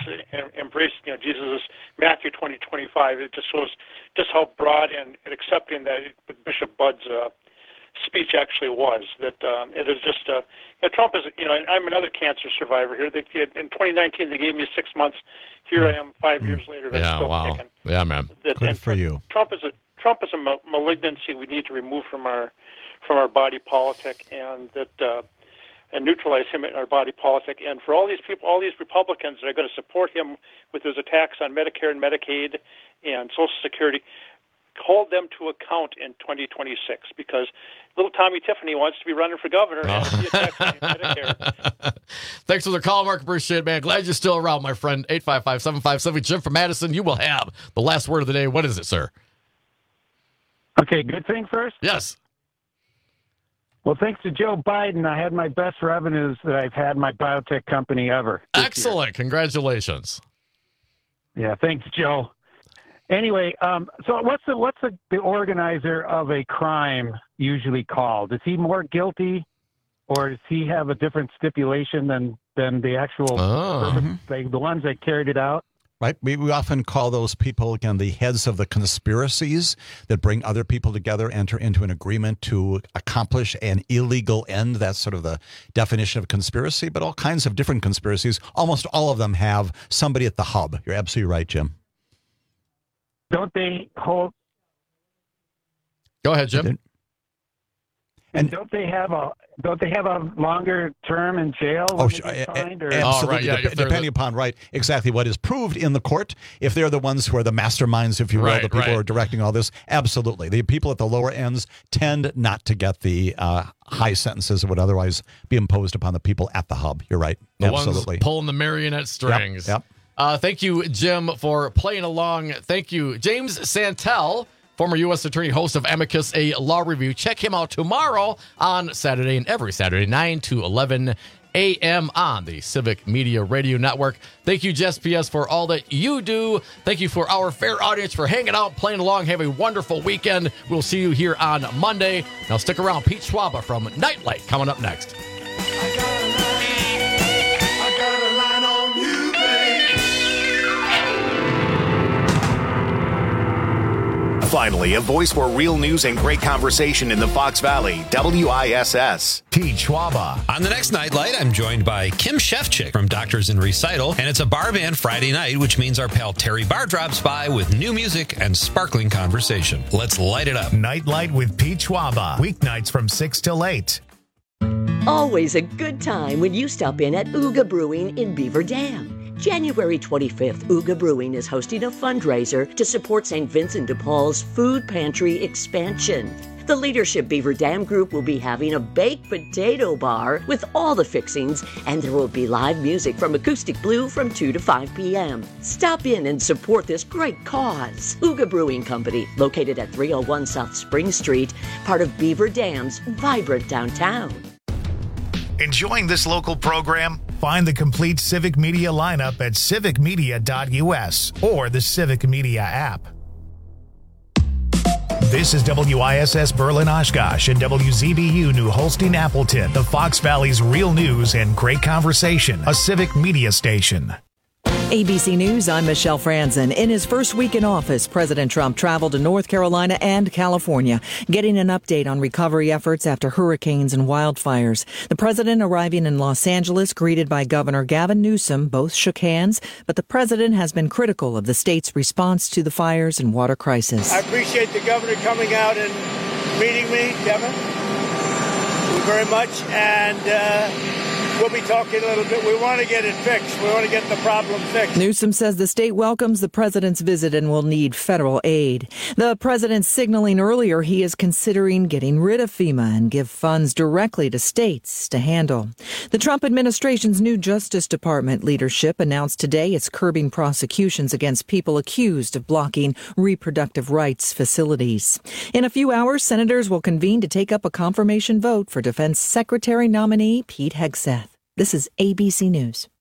Jesus' Matthew 20:25, it just shows just how broad and accepting that Bishop Budd's speech actually was. That it is just Trump is I'm another cancer survivor here. In 2019 they gave me 6 months. Here I am 5 years later. That's still kicking. Yeah, man. Good for you. Trump is a malignancy we need to remove from our body politic, and that. And neutralize him in our body politic. And for all these people, all these Republicans that are going to support him with his attacks on Medicare and Medicaid and Social Security, hold them to account in 2026, because little Tommy Tiffany wants to be running for governor and he attacks on Medicare. Thanks for the call, Mark. Appreciate it, man. Glad you're still around, my friend. 855-757. Jim from Madison, you will have the last word of the day. What is it, sir? Okay, good thing first? Yes. Well, thanks to Joe Biden, I had my best revenues that I've had in my biotech company ever. Excellent. Congratulations. Yeah, thanks, Joe. Anyway, so what's the organizer of a crime usually called? Is he more guilty, or does he have a different stipulation than the actual the ones that carried it out? Right. We often call those people, again, the heads of the conspiracies that bring other people together, enter into an agreement to accomplish an illegal end. That's sort of the definition of conspiracy, but all kinds of different conspiracies. Almost all of them have somebody at the hub. You're absolutely right, Jim. Don't they hold? Go ahead, Jim. And don't they have a longer term in jail? Absolutely. Right, Depending upon exactly what is proved in the court. If they're the ones who are the masterminds, if you will, the people who are directing all this, absolutely. The people at the lower ends tend not to get the high sentences that would otherwise be imposed upon the people at the hub. You're right. The absolutely. Ones pulling the marionette strings. Yep. Thank you, Jim, for playing along. Thank you, James Santel, former U.S. Attorney, host of Amicus, a law review. Check him out tomorrow on Saturday and every Saturday, 9 to 11 a.m. on the Civic Media Radio Network. Thank you, Jess PS, for all that you do. Thank you for our fair audience for hanging out, playing along. Have a wonderful weekend. We'll see you here on Monday. Now stick around. Pete Schwaba from Nightlight coming up next. Finally, a voice for real news and great conversation in the Fox Valley, WISS. Pete Schwaba. On the next Nightlight, I'm joined by Kim Shefchick from Doctors in Recital, and it's a bar band Friday night, which means our pal Terry Barr drops by with new music and sparkling conversation. Let's light it up. Nightlight with Pete Schwaba. Weeknights from 6 till 8. Always a good time when you stop in at Ooga Brewing in Beaver Dam. January 25th, Ooga Brewing is hosting a fundraiser to support St. Vincent de Paul's food pantry expansion. The Leadership Beaver Dam Group will be having a baked potato bar with all the fixings, and there will be live music from Acoustic Blue from 2 to 5 p.m. Stop in and support this great cause. Ooga Brewing Company, located at 301 South Spring Street, part of Beaver Dam's vibrant downtown. Enjoying this local program? Find the complete Civic Media lineup at civicmedia.us or the Civic Media app. This is WISS Berlin Oshkosh and WZBU New Holstein Appleton, the Fox Valley's real news and great conversation, a Civic Media station. ABC News, I'm Michelle Franzen. In his first week in office, President Trump traveled to North Carolina and California, getting an update on recovery efforts after hurricanes and wildfires. The president arriving in Los Angeles, greeted by Governor Gavin Newsom, both shook hands, but the president has been critical of the state's response to the fires and water crisis. I appreciate the governor coming out and meeting me, Kevin. Thank you very much, and we'll be talking a little bit. We want to get it fixed. We want to get the problem fixed. Newsom says the state welcomes the president's visit and will need federal aid. The president signaling earlier he is considering getting rid of FEMA and give funds directly to states to handle. The Trump administration's new Justice Department leadership announced today it's curbing prosecutions against people accused of blocking reproductive rights facilities. In a few hours, senators will convene to take up a confirmation vote for Defense Secretary nominee Pete Hegseth. This is ABC News.